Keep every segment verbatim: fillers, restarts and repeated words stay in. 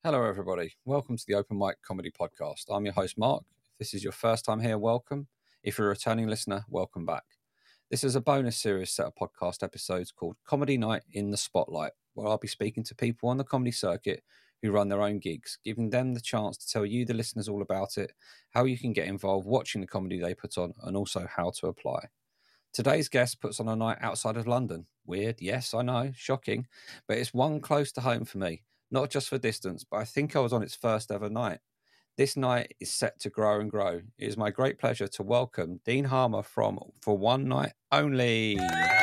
Hello, everybody. Welcome to the Open Mic Comedy Podcast. I'm your host, Mark. If this is your first time here, welcome. If you're a returning listener, welcome back. This is a bonus series set of podcast episodes called Comedy Night in the Spotlight, where I'll be speaking to people on the comedy circuit who run their own gigs, giving them the chance to tell you, the listeners, all about it, how you can get involved watching the comedy they put on, and also how to apply. Today's guest puts on a night outside of London. Weird, yes, I know, shocking, but it's one close to home for me. Not just for distance, but I think I was on its first ever night. This night is set to grow and grow. It is my great pleasure to welcome Dean Harmer from For One Night Only.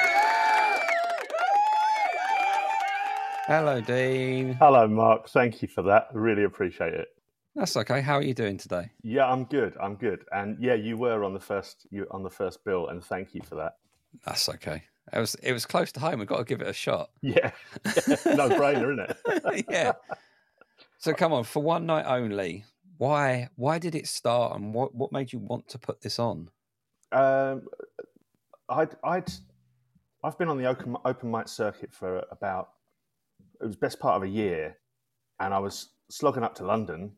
Hello, Dean. Hello, Mark. Thank you for that. I really appreciate it. That's okay. How are you doing today? Yeah, I'm good. I'm good. And yeah, you were on the first you on the first bill, and thank you for that. That's okay. It was it was close to home. We've got to give it a shot. Yeah, no brainer, isn't it? Yeah. So come on, For One Night Only. Why why did it start, and what, what made you want to put this on? Um, I'd I'd I've been on the open open mic circuit for about it was best part of a year, and I was slogging up to London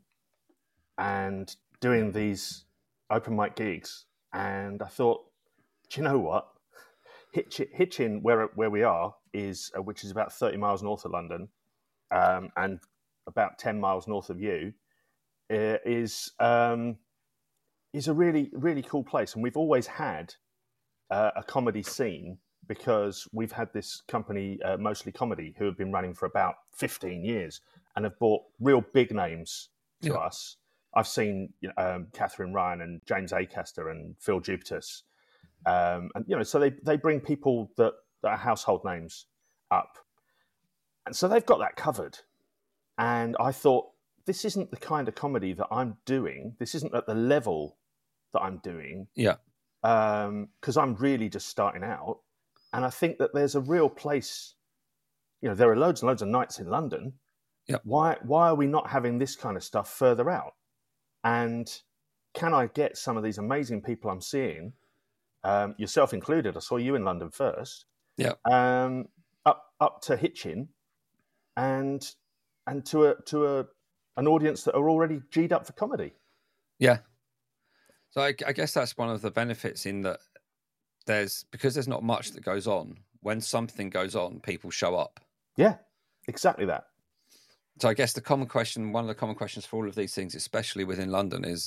and doing these open mic gigs, and I thought, do you know what? Hitch, Hitchin, where where we are, is uh, which is about thirty miles north of London, um, and about ten miles north of you, uh, is um, is a really really cool place, and we've always had uh, a comedy scene because we've had this company, uh, Mostly Comedy, who have been running for about fifteen years and have brought real big names to Yeah. us. I've seen you know, um, Catherine Ryan and James Acaster and Phil Jupitus. Um, and you know, so they, they bring people that, that are household names up, and so they've got that covered. And I thought, this isn't the kind of comedy that I'm doing. This isn't at the level that I'm doing. Yeah. Because um, I'm really just starting out, and I think that there's a real place. You know, there are loads and loads of nights in London. Yeah. Why why are we not having this kind of stuff further out? And can I get some of these amazing people I'm seeing? Um, yourself included. I saw you in London first. Yeah. Um, up up to Hitchin, and and to a to a an audience that are already G'd up for comedy. Yeah. So I, I guess that's one of the benefits in that there's because there's not much that goes on. When something goes on, people show up. Yeah, exactly that. So I guess the common question, one of the common questions for all of these things, especially within London, is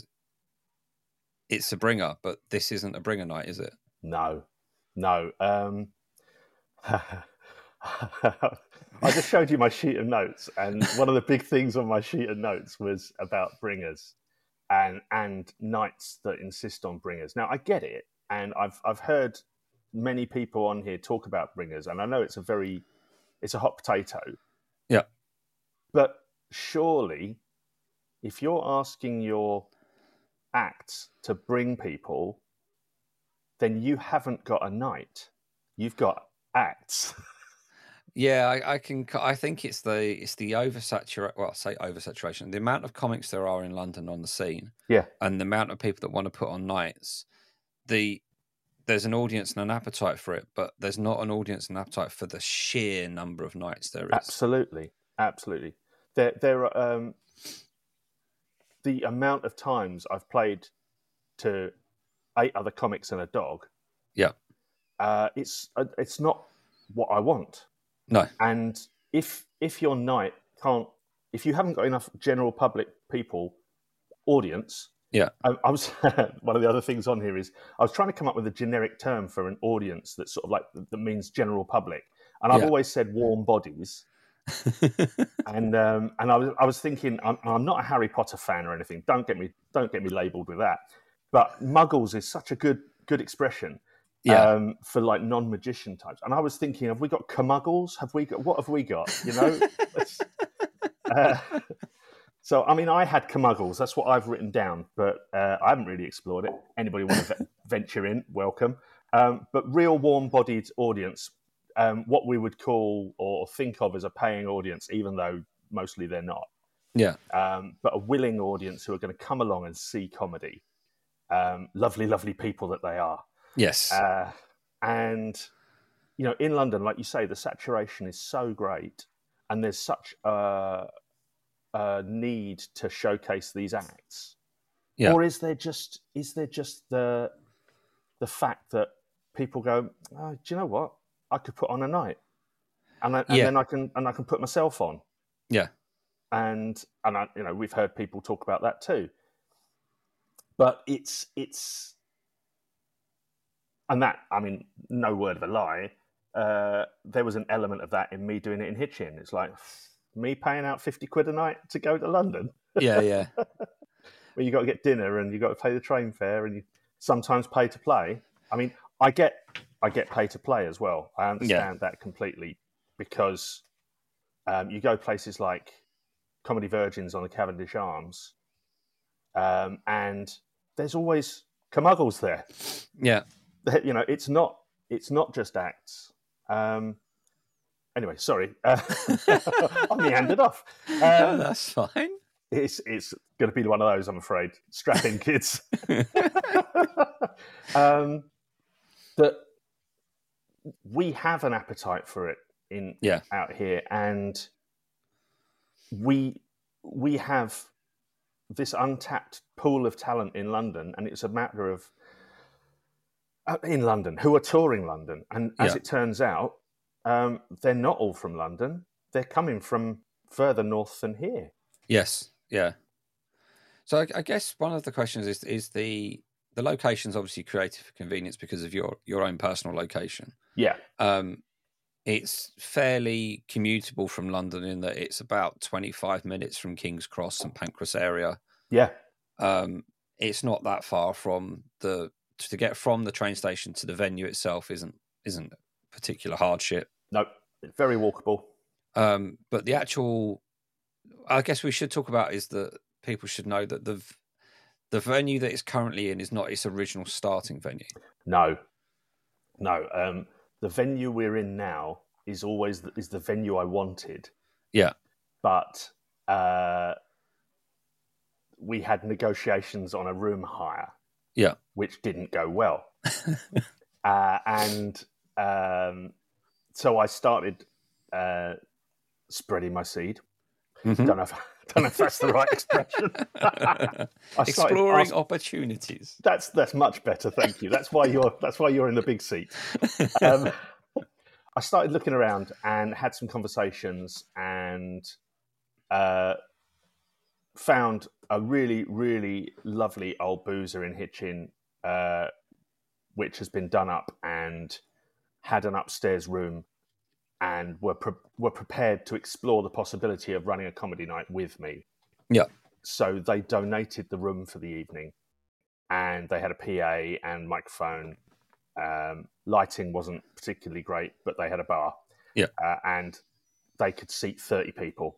it's a bringer, but this isn't a bringer night, is it? No, no. Um, I just showed you my sheet of notes, and one of the big things on my sheet of notes was about bringers and and nights that insist on bringers. Now, I get it, and I've I've heard many people on here talk about bringers, and I know it's a very it's a hot potato. Yeah. But surely, if you're asking your acts to bring people, then you haven't got a night. You've got acts. Yeah, I, I can. I think it's the it's the oversaturation. Well, I say oversaturation. The amount of comics there are in London on the scene, Yeah, and the amount of people that want to put on nights. The there's an audience and an appetite for it, but there's not an audience and appetite for the sheer number of nights there is. absolutely, absolutely. There, there are um, the amount of times I've played to eight other comics and a dog. Yeah, uh, it's uh, it's not what I want. no, And if if your night can't, if you haven't got enough general public people audience, yeah, I, I was one of the other things on here is I was trying to come up with a generic term for an audience that's sort of like that means general public, and I've Yeah. always said warm bodies. and um, and I was I was thinking I'm, I'm not a Harry Potter fan or anything. Don't get me don't get me labelled with that. But muggles is such a good good expression. yeah. Um, for like non-magician types, and I was thinking, have we got camuggles? Have we got what have we got? You know, uh, so I mean, I had camuggles. That's what I've written down, but uh, I haven't really explored it. Anybody want to venture in? Welcome. Um, but real warm-bodied audience, um, what we would call or think of as a paying audience, even though mostly they're not. Yeah, Um, but a willing audience who are going to come along and see comedy. Um, lovely, lovely people that they are. yes, Uh, and, you know, in London, like you say, the saturation is so great, and there's such a, uh, need to showcase these acts, Yeah. or is there just is there just the the fact that people go, oh, do you know what? I could put on a night, and I, and Yeah. then I can and I can put myself on, Yeah. and and I, you know, we've heard people talk about that too. But it's it's, and that, I mean, no word of a lie. Uh, there was an element of that in me doing it in Hitchin. It's like me paying out fifty quid a night to go to London. Yeah. Yeah. Where you got to get dinner and you got to pay the train fare and you sometimes pay to play. I mean, I get I get pay to play as well. I understand yeah. that completely, because um, you go places like Comedy Virgins on the Cavendish Arms, um, and there's always camuggles there. Yeah, you know, it's not it's not just acts. Um, anyway, sorry, uh, I meandered off. Um, no, that's fine. It's it's going to be one of those, I'm afraid. Strap in, kids. um, that we have an appetite for it in yeah. out here, and we we have this untapped pool of talent in London, and it's a matter of uh, in London who are touring London, and as yeah. it turns out, um, they're not all from London. They're coming from further north than here. Yes. Yeah. So I, I guess one of the questions is is the the location's obviously created for convenience because of your your own personal location. Yeah. Um, it's fairly commutable from London in that it's about twenty-five minutes from King's Cross and Pancras area. Yeah. Um, it's not that far from the to get from the train station to the venue itself isn't isn't a particular hardship. No, it's very walkable. Um, but the actual, I guess we should talk about is that people should know that the the venue that it's currently in is not its original starting venue. No, no. Um, the venue we're in now is always the, is the venue I wanted. Yeah, but uh, we had negotiations on a room hire. Yeah, which didn't go well, uh, and um, so I started uh, spreading my seed. Mm-hmm. Don't know if don't know if that's the right expression. Exploring ask, opportunities. That's that's much better, thank you. That's why you're that's why you're in the big seat. Um, I started looking around and had some conversations and uh, found a really really lovely old boozer in Hitchin, uh, which has been done up and had an upstairs room. And were pre- were prepared to explore the possibility of running a comedy night with me. Yeah. So they donated the room for the evening, and they had a P A and microphone. Um, lighting wasn't particularly great, but they had a bar. Yeah. Uh, and they could seat thirty people.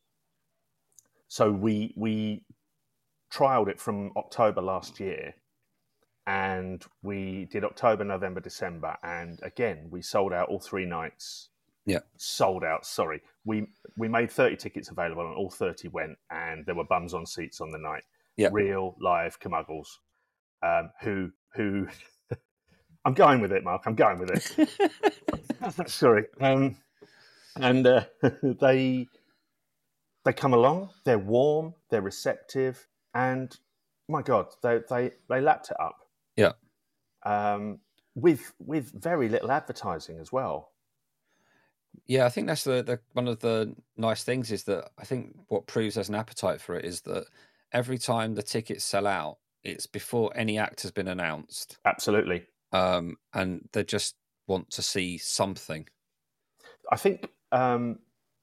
So we we trialed it from October last year, and we did October, November, December, and again we sold out all three nights. Yeah, sold out. Sorry, we we made thirty tickets available, and all thirty went, and there were bums on seats on the night. Yeah, real live camuggles, um, who who. I'm going with it, Mark. I'm going with it. Sorry, um, and uh, they they come along. They're warm. They're receptive, and my God, they they they lapped it up. Yeah, um, with with very little advertising as well. Yeah, I think that's the, the one of the nice things is that I think what proves there's an appetite for it is that every time the tickets sell out, it's before any act has been announced. Absolutely. Um, and they just want to see something. I think um,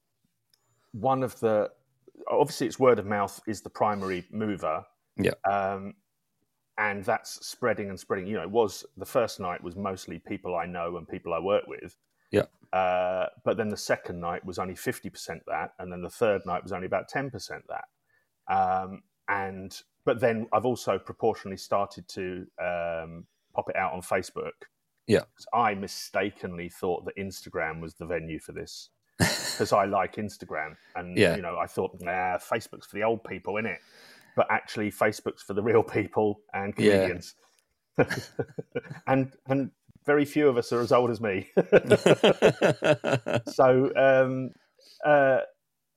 one of the, obviously it's word of mouth is the primary mover. Yeah. Um, and that's spreading and spreading. You know, it was, the first night was mostly people I know and people I work with. Yeah. Uh, but then the second night was only fifty percent that, and then the third night was only about ten percent that. Um, and but then I've also proportionally started to um, pop it out on Facebook. Yeah, I mistakenly thought that Instagram was the venue for this because I like Instagram, and yeah. you know I thought, nah, Facebook's for the old people, innit? But actually, Facebook's for the real people and comedians. Yeah. and and. Very few of us are as old as me. so, um, uh,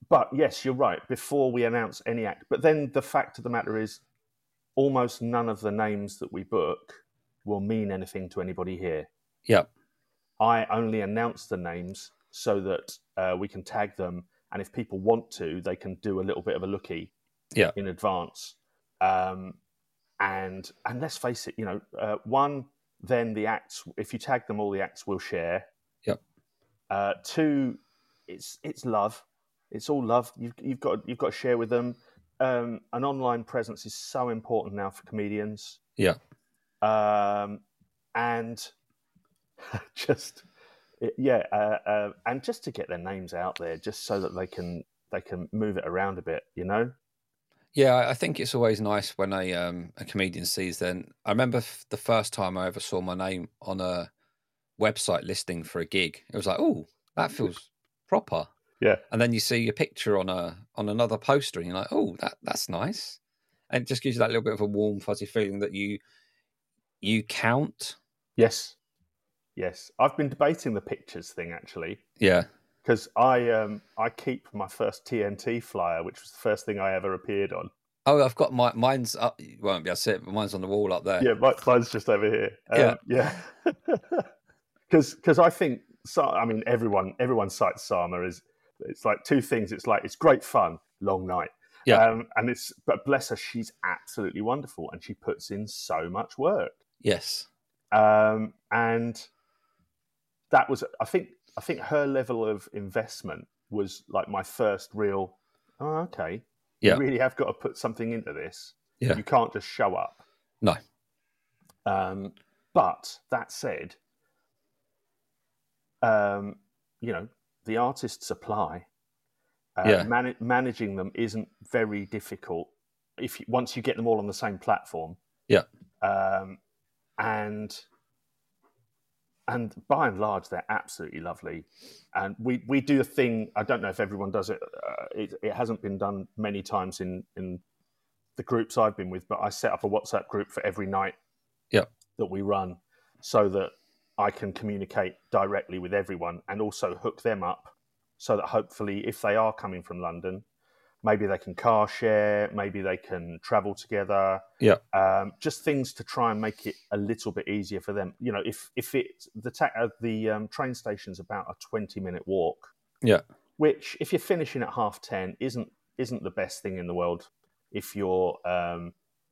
but yes, you're right. Before we announce any act, but then the fact of the matter is, almost none of the names that we book will mean anything to anybody here. Yeah. I only announce the names so that uh, we can tag them, and if people want to, they can do a little bit of a lookie Yeah. in advance. Um, and and let's face it, you know, uh, one, then the acts, if you tag them, all the acts will share. Yep. Uh, two, it's it's love. It's all love. You've you've got you've got to share with them. Um, an online presence is so important now for comedians. Yeah. Um, and just yeah, uh, uh, and just to get their names out there, just so that they can they can move it around a bit, you know. Yeah, I think it's always nice when a um, a comedian sees. Then I remember f- the first time I ever saw my name on a website listing for a gig. It was like, oh, that feels proper. Yeah. And then you see your picture on a on another poster, and you're like, oh, that that's nice. And it just gives you that little bit of a warm, fuzzy feeling that you you count. Yes. Yes. I've been debating the pictures thing actually. Yeah. Because I um I keep my first T N T flyer, which was the first thing I ever appeared on. Oh, I've got my mine's up. You won't be able to see it, but mine's on the wall up there. Yeah, my, mine's just over here. Yeah, um, yeah. Because because I think so. I mean, everyone everyone cites Sama as it's like two things. It's like it's great fun, long night. Yeah. Um, and it's but bless her, she's absolutely wonderful, and she puts in so much work. Yes. Um, and that was, I think, I think her level of investment was like my first real. Oh, okay. Yeah. You really have got to put something into this. Yeah. You can't just show up. No. Um, but that said, um, you know, the artist supply, uh, Yeah. man- managing them isn't very difficult if you, once you get them all on the same platform. Yeah. Um, and and by and large, they're absolutely lovely. And we, we do a thing. I don't know if everyone does it. Uh, it. It hasn't been done many times in in the groups I've been with, but I set up a WhatsApp group for every night. Yeah. That we run, so that I can communicate directly with everyone and also hook them up so that hopefully if they are coming from London, maybe they can car share, maybe they can travel together. Yeah. Um, just things to try and make it a little bit easier for them. You know, if if it the ta- uh, the um, train station's about a twenty minute walk. Yeah. Which if you're finishing at half ten isn't isn't the best thing in the world if you're um,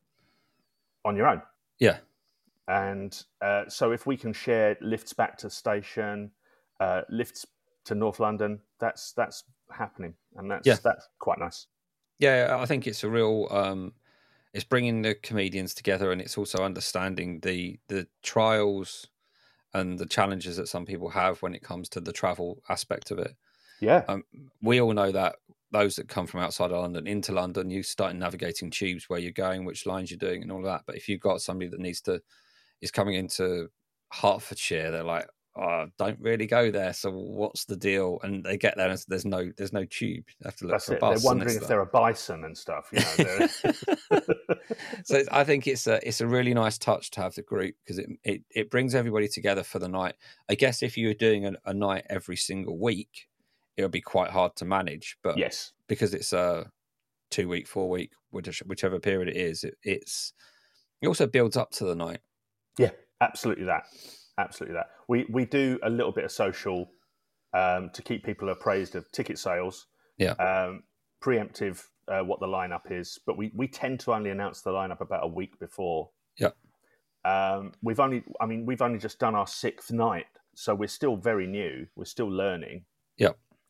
on your own. Yeah. And uh, so if we can share lifts back to the station, uh, lifts to North London, that's that's happening, and that's Yeah. that's quite nice. Yeah, I think it's a real. Um, it's bringing the comedians together, and it's also understanding the the trials and the challenges that some people have when it comes to the travel aspect of it. Yeah, Um, we all know that those that come from outside of London into London, you start navigating tubes, where you're going, which lines you're doing, and all of that. But if you've got somebody that needs to is coming into Hertfordshire, they're like, oh, don't really go there. So what's the deal? And they get there and there's no there's no tube. They have to look that's for a it. bus. They're wondering if they're a bison and stuff. You know. So I think it's a it's a really nice touch to have the group because it, it it brings everybody together for the night. I guess if you were doing a, a night every single week, it would be quite hard to manage. But Yes, because it's a two week, four week, whichever period it is, it, it's it also builds up to the night. yeah, absolutely that, absolutely that. We we do a little bit of social um, to keep people appraised of ticket sales. Yeah. Um, preemptive uh, what the lineup is, but we, we tend to only announce the lineup about a week before. Yeah. Um, we've only, I mean, we've only just done our sixth night, so we're still very new. We're still learning. Yeah.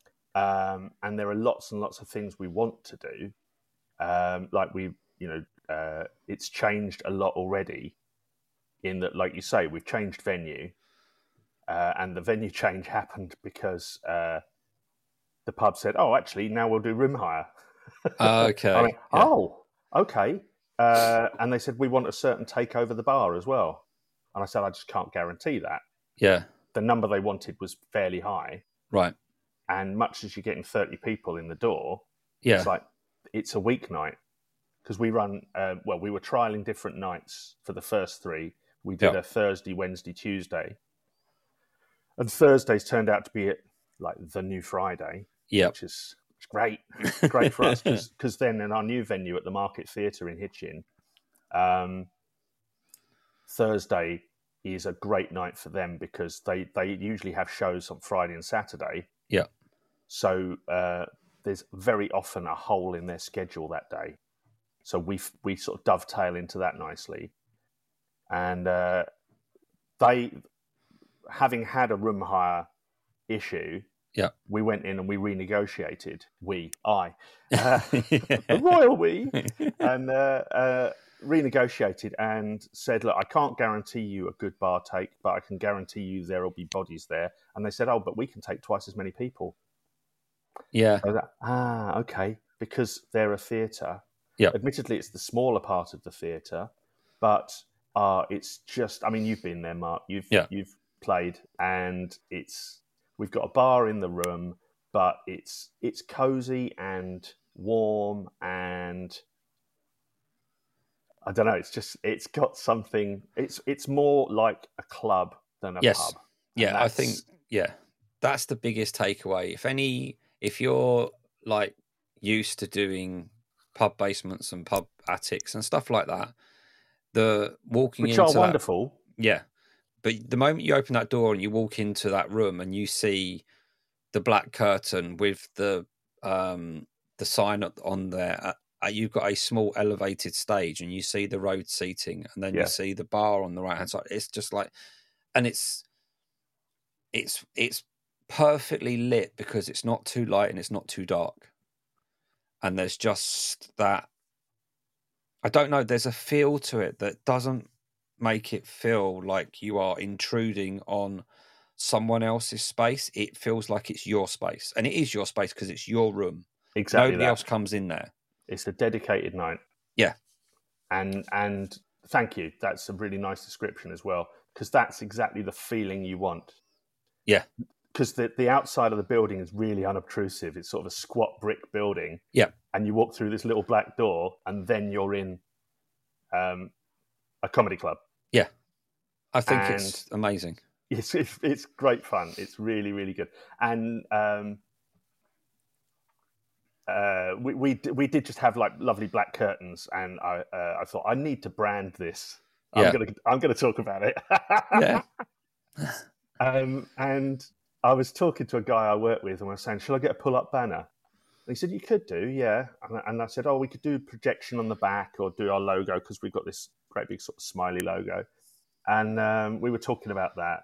Um, and there are lots and lots of things we want to do. Um, like we, you know, uh, it's changed a lot already. In that, like you say, we've changed venue, uh, and the venue change happened because uh, the pub said, "Oh, actually, now we'll do room hire." Okay. I went, Yeah. oh, okay. Uh, and they said we want a certain take over the bar as well, and I said I just can't guarantee that. Yeah. The number they wanted was fairly high, Right. and much as you're getting thirty people in the door, Yeah. it's like it's a weeknight because we run. Uh, well, we were trialing different nights for the first three. We did Yeah. a Thursday, Wednesday, Tuesday, and Thursdays turned out to be like the new Friday, Yeah. which is It's great, great for us because then in our new venue at the Market Theatre in Hitchin, um, Thursday is a great night for them because they, they usually have shows on Friday and Saturday. Yeah. So uh, there's very often a hole in their schedule that day. So we we sort of dovetail into that nicely. And uh, they, having had a room hire issue, yeah, we went in and we renegotiated. We, I, uh, the royal we, and uh, uh, renegotiated and said, look, I can't guarantee you a good bar take, but I can guarantee you there will be bodies there. And they said, oh, but we can take twice as many people. Yeah. So that, ah, okay, because they're a theatre. Yeah. Admittedly, it's the smaller part of the theatre, but uh, it's just, I mean, you've been there, Mark. You've yeah. you've played, and it's, we've got a bar in the room, but it's it's cozy and warm, and I don't know. It's just it's got something. It's it's more like a club than a yes. pub. Yeah, I think yeah, that's the biggest takeaway. If any, if you're like used to doing pub basements and pub attics and stuff like that, the walking which into are that, wonderful. Yeah. But the moment you open that door and you walk into that room and you see the black curtain with the um, the sign on there, uh, you've got a small elevated stage and you see the road seating, and then yeah. you see the bar on the right hand side. It's just like, and it's it's it's perfectly lit because it's not too light and it's not too dark, and there's just that. I don't know. There's a feel to it that doesn't make it feel like you are intruding on someone else's space. It feels like it's your space, and it is your space because it's your room. Exactly. Nobody that. else comes in there. It's a dedicated night. Yeah. And and thank you. That's a really nice description as well, because that's exactly the feeling you want. Yeah. Because the, the outside of the building is really unobtrusive. It's sort of a squat brick building. Yeah. And you walk through this little black door, and then you're in um, a comedy club. Yeah. I think and it's amazing. It's, it's it's great fun. It's really, really good. And um, uh, we we we did just have like lovely black curtains, and I uh, I thought I need to brand this. I'm yeah. gonna I'm gonna talk about it. yeah. Um, and I was talking to a guy I work with, and I was saying, "Shall I get a pull-up banner?" And he said, "You could do, yeah." And, and I said, "Oh, we could do projection on the back, or do our logo because we've got this great big sort of smiley logo." And um, we were talking about that.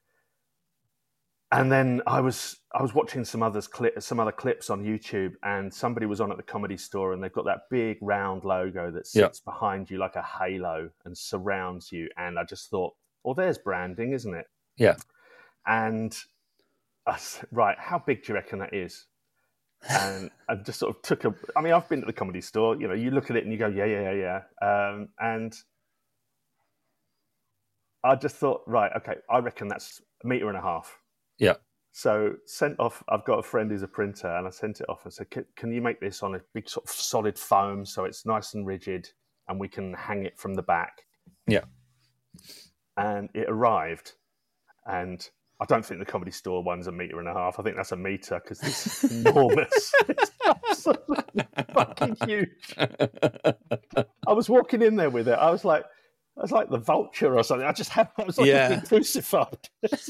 And then I was I was watching some others clip some other clips on YouTube, and somebody was on at the Comedy Store, and they've got that big round logo that sits yeah. behind you like a halo and surrounds you. And I just thought, well, there's branding, isn't it? Yeah. And I said, right, how big do you reckon that is? And I just sort of took a. I mean, I've been at the Comedy Store. You know, you look at it and you go, yeah, yeah, yeah, yeah. Um, and I just thought, right, okay, I reckon that's a metre and a half. Yeah. So sent off, I've got a friend who's a printer, and I sent it off and said, can, can you make this on a big sort of solid foam so it's nice and rigid and we can hang it from the back? Yeah. And it arrived, and I don't think the Comedy Store one's a metre and a half. I think that's a metre because it's enormous. It's absolutely fucking huge. I was walking in there with it. I was like, I was like the vulture or something. I just had, I was like yeah. being crucified.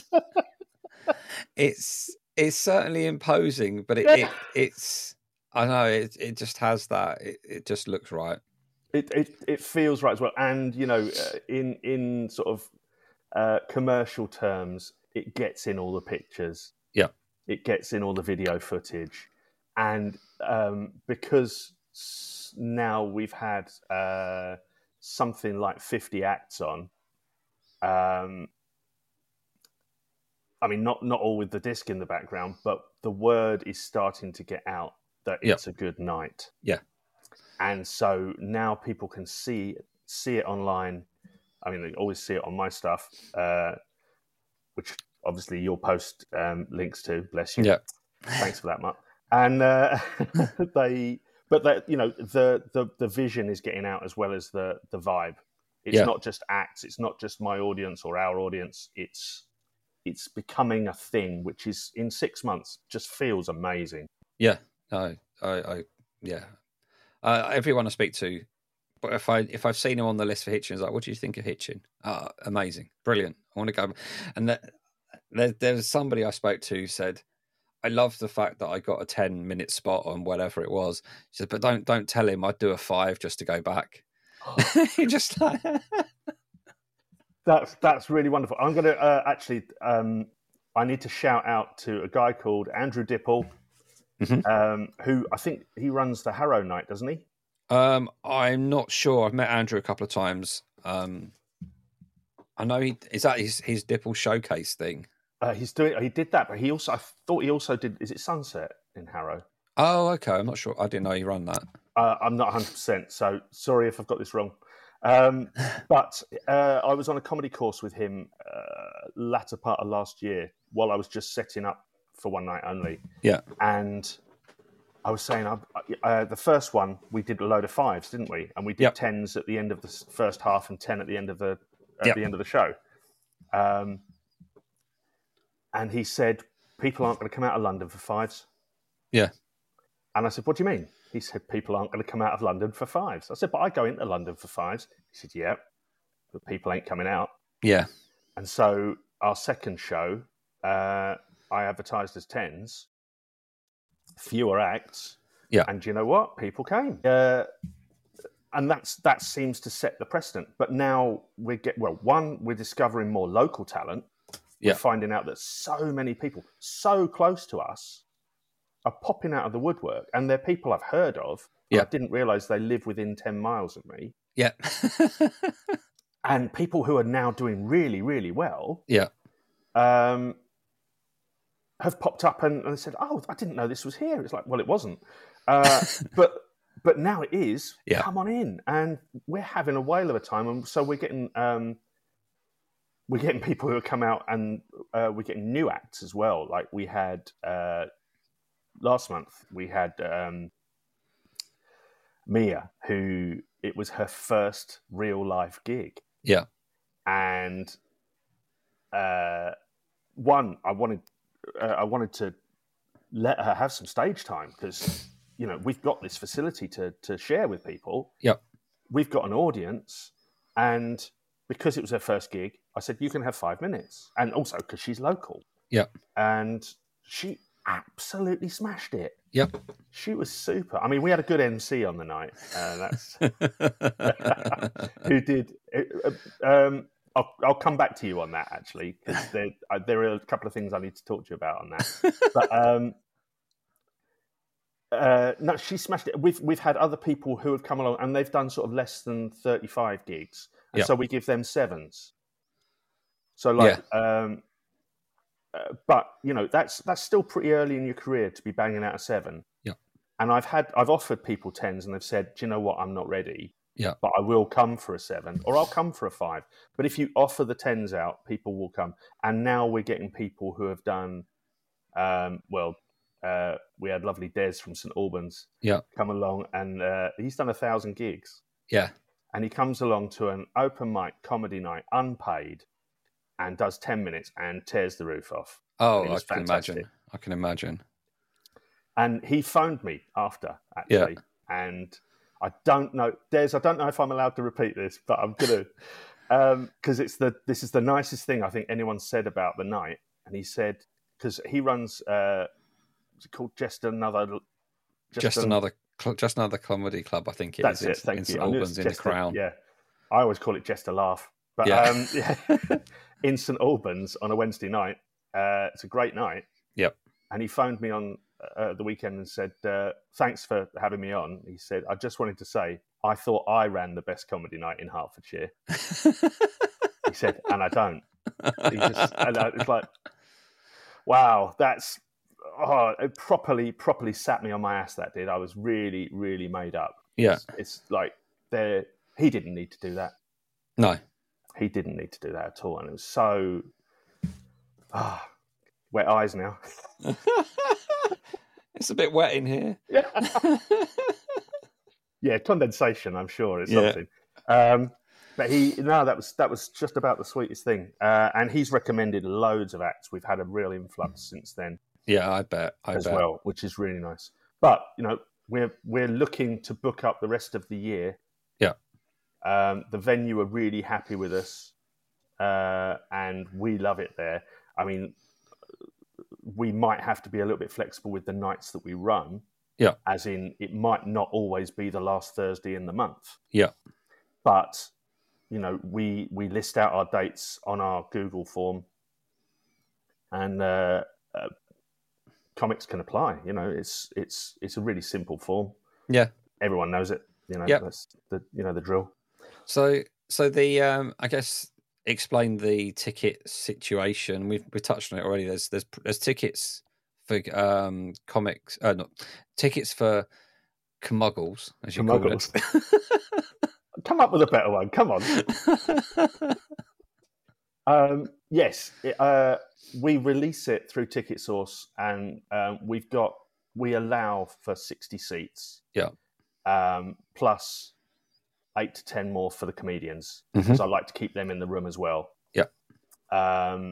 It's it's certainly imposing, but it, it it's I know it it just has that. It it just looks right. It it it feels right as well, and you know, uh, in in sort of uh, commercial terms, it gets in all the pictures. Yeah, it gets in all the video footage, and um, because now we've had uh, something like fifty acts on. Um, I mean, not, not all with the disc in the background, but the word is starting to get out that it's yep. a good night. Yeah. And so now people can see see it online. I mean, they always see it on my stuff, uh, which obviously you'll post um, links to. Bless you. Yeah. Thanks for that, Mark. And uh, they, but that you know, the, the the vision is getting out as well as the the vibe. It's yeah. not just acts. It's not just my audience or our audience. It's It's becoming a thing, which is in six months just feels amazing. Yeah, no, I, I yeah. Uh, everyone I speak to, but if I if I've seen him on the list for Hitchin, it's like, what do you think of Hitchin? Ah, amazing, brilliant. I want to go. And that, there, there's somebody I spoke to who said, I love the fact that I got a ten minute spot on whatever it was. She said, but don't don't tell him I'd do a five just to go back. You're just like. That's that's really wonderful. I'm going to uh, actually, um, I need to shout out to a guy called Andrew Dipple, mm-hmm. um, who I think he runs the Harrow Night, doesn't he? Um, I'm not sure. I've met Andrew a couple of times. Um, I know he is that his his Dipple showcase thing. Uh, he's doing. He did that, but he also. I thought he also did. Is it Sunset in Harrow? Oh, okay. I'm not sure. I didn't know he ran that. Uh, I'm not one hundred percent. So sorry if I've got this wrong. Um, but uh, I was on a comedy course with him uh, latter part of last year while I was just setting up for one night only. Yeah. And I was saying, uh, uh, the first one, we did a load of fives, didn't we? And we did yep. tens at the end of the first half and ten at the end of the at yep. the end of the show. Um, and he said, people aren't going to come out of London for fives. Yeah. And I said, what do you mean? He said, people aren't going to come out of London for fives. I said, but I go into London for fives. He said, yeah, but people ain't coming out. Yeah. And so our second show, uh, I advertised as tens, fewer acts. Yeah. And you know what? People came. Uh, and that's that seems to set the precedent. But now we get, well, one, we're discovering more local talent. Yeah. We're finding out that so many people so close to us are popping out of the woodwork, and they're people I've heard of. Yeah. I didn't realise they live within ten miles of me. Yeah. And people who are now doing really, really well. Yeah. Um, have popped up and, and said, "Oh, I didn't know this was here." It's like, well, it wasn't, uh, but but now it is. Yeah. Come on in, and we're having a whale of a time, and so we're getting um, we're getting people who have come out, and uh, we're getting new acts as well. Like we had. Uh, Last month, we had um, Mia, who it was her first real life gig. Yeah. And uh, one, I wanted, uh, I wanted to let her have some stage time because, you know, we've got this facility to to share with people. Yeah. We've got an audience, and because it was her first gig, I said, you can have five minutes. And also because she's local. Yeah. And she absolutely smashed it. Yep. She was super. I mean, we had a good M C on the night. Uh, that's who did. Um, I'll, I'll come back to you on that, actually, because there, there are a couple of things I need to talk to you about on that. But um, uh, no, she smashed it. We've, we've had other people who have come along, and they've done sort of less than thirty-five gigs. And yep. so we give them sevens. So, like... Yeah. Um, Uh, but you know that's that's still pretty early in your career to be banging out a seven. Yeah. And I've had I've offered people tens and they've said, do you know what, I'm not ready. Yeah. But I will come for a seven, or I'll come for a five. But if you offer the tens out, people will come. And now we're getting people who have done. Um, well, uh, we had lovely Des from Saint Albans. Yeah. Come along, and uh, he's done a thousand gigs. Yeah. And he comes along to an open mic comedy night, unpaid. And does ten minutes and tears the roof off. Oh, I can fantastic. imagine. I can imagine. And he phoned me after, actually. Yeah. And I don't know, Des, I don't know if I'm allowed to repeat this, but I'm going to, because um, it's the this is the nicest thing I think anyone said about the night. And he said, because he runs, uh, what's it called? Just another, just, just an, another, just another comedy club. I think it that's is. It, thank in you. Saint Albans in the Crown. A, yeah, I always call it just a laugh. But yeah. um, yeah. In Saint Albans on a Wednesday night. Uh, it's a great night. Yep. And he phoned me on uh, the weekend and said, uh, thanks for having me on. He said, I just wanted to say, I thought I ran the best comedy night in Hertfordshire. He said, and I don't. He just, and I, it's like, wow, that's, oh, it properly, properly sat me on my ass, that did. I was really, really made up. Yeah. It's, it's like, there. He didn't need to do that. No. He didn't need to do that at all. And it was so... Ah, wet eyes now. It's a bit wet in here. Yeah, yeah, condensation, I'm sure, is yeah. something. Um, but he... No, that was that was just about the sweetest thing. Uh, and he's recommended loads of acts. We've had a real influx since then. Yeah, I bet. I as bet. well, which is really nice. but you know, we're we're looking to book up the rest of the year. Yeah. Um, the venue are really happy with us, uh, and we love it there. I mean, we might have to be a little bit flexible with the nights that we run. Yeah. As in, it might not always be the last Thursday in the month. Yeah. But, you know, we we list out our dates on our Google form, and uh, uh, comics can apply. You know, it's it's it's a really simple form. Yeah. Everyone knows it. You know, Yep. that's the you know the drill. So so the um, I guess explain the ticket situation. We've we touched on it already. There's there's there's tickets for um comics. Uh, not tickets for Camuggles, as you Camuggles. call it. Come up with a better one. Come on. um, yes, it, uh, we release it through Ticket Source, and um, we've got we allow for sixty seats. Yeah. Um, plus eight to ten more for the comedians, because mm-hmm. I like to keep them in the room as well. Yeah. Um,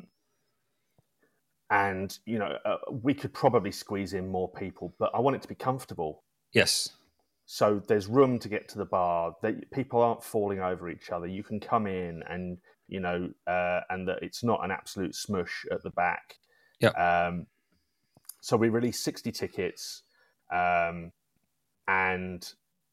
and you know, uh, we could probably squeeze in more people, but I want it to be comfortable. Yes. So there's room to get to the bar. They, people aren't falling over each other. You can come in, and you know, uh, and that it's not an absolute smush at the back. Yeah. Um, so we released sixty tickets, um, and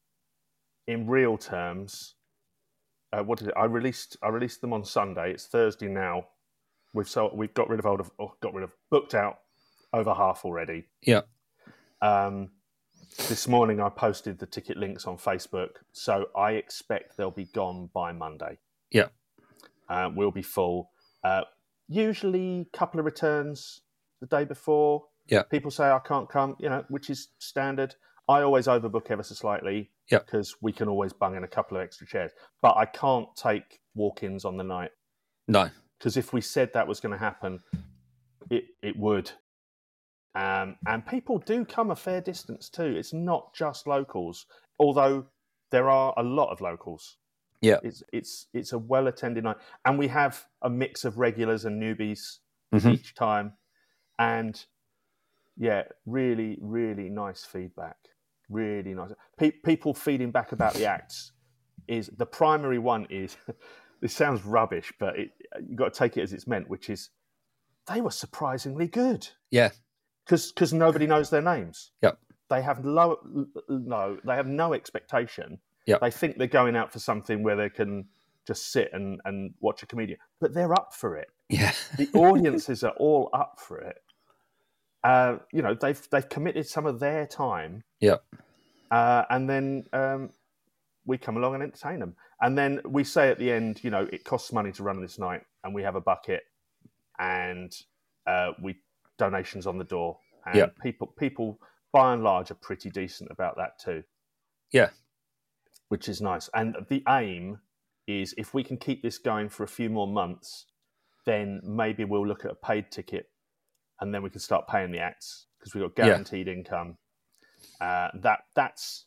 in real terms, uh, what did it? I released? I released them on Sunday. It's Thursday now. We've sold, we've got rid of of oh, got rid of booked out over half already. Yeah. Um, this morning I posted the ticket links on Facebook, so I expect they'll be gone by Monday. Yeah. Uh, we'll be full. Uh, usually, a couple of returns the day before. Yeah. People say I can't come, you know, which is standard. I always overbook ever so slightly. Yeah. Because we can always bung in a couple of extra chairs. But I can't take walk-ins on the night. No. Because if we said that was going to happen, it, it would. Um, and people do come a fair distance too. It's not just locals, although there are a lot of locals. Yeah. It's it's it's a well-attended night. And we have a mix of regulars and newbies mm-hmm. each time. And yeah, really, really nice feedback. Really nice. Pe- people feeding back about the acts is the primary one is, this sounds rubbish, but it, you've got to take it as it's meant, which is they were surprisingly good. Yeah. Because nobody knows their names. Yep. They have low, no, they have no expectation. Yep. They think they're going out for something where they can just sit and, and watch a comedian, but they're up for it. Yeah. The audiences are all up for it. Uh, you know, they've they've committed some of their time. Yep. Uh, and then um, we come along and entertain them. And then we say at the end, you know, it costs money to run this night, and we have a bucket, and uh, we donations on the door. And yep. people people by and large are pretty decent about that too. Yeah. Which is nice. And the aim is if we can keep this going for a few more months, then maybe we'll look at a paid ticket, and then we can start paying the acts because we've got guaranteed yeah. income. Uh, that that's,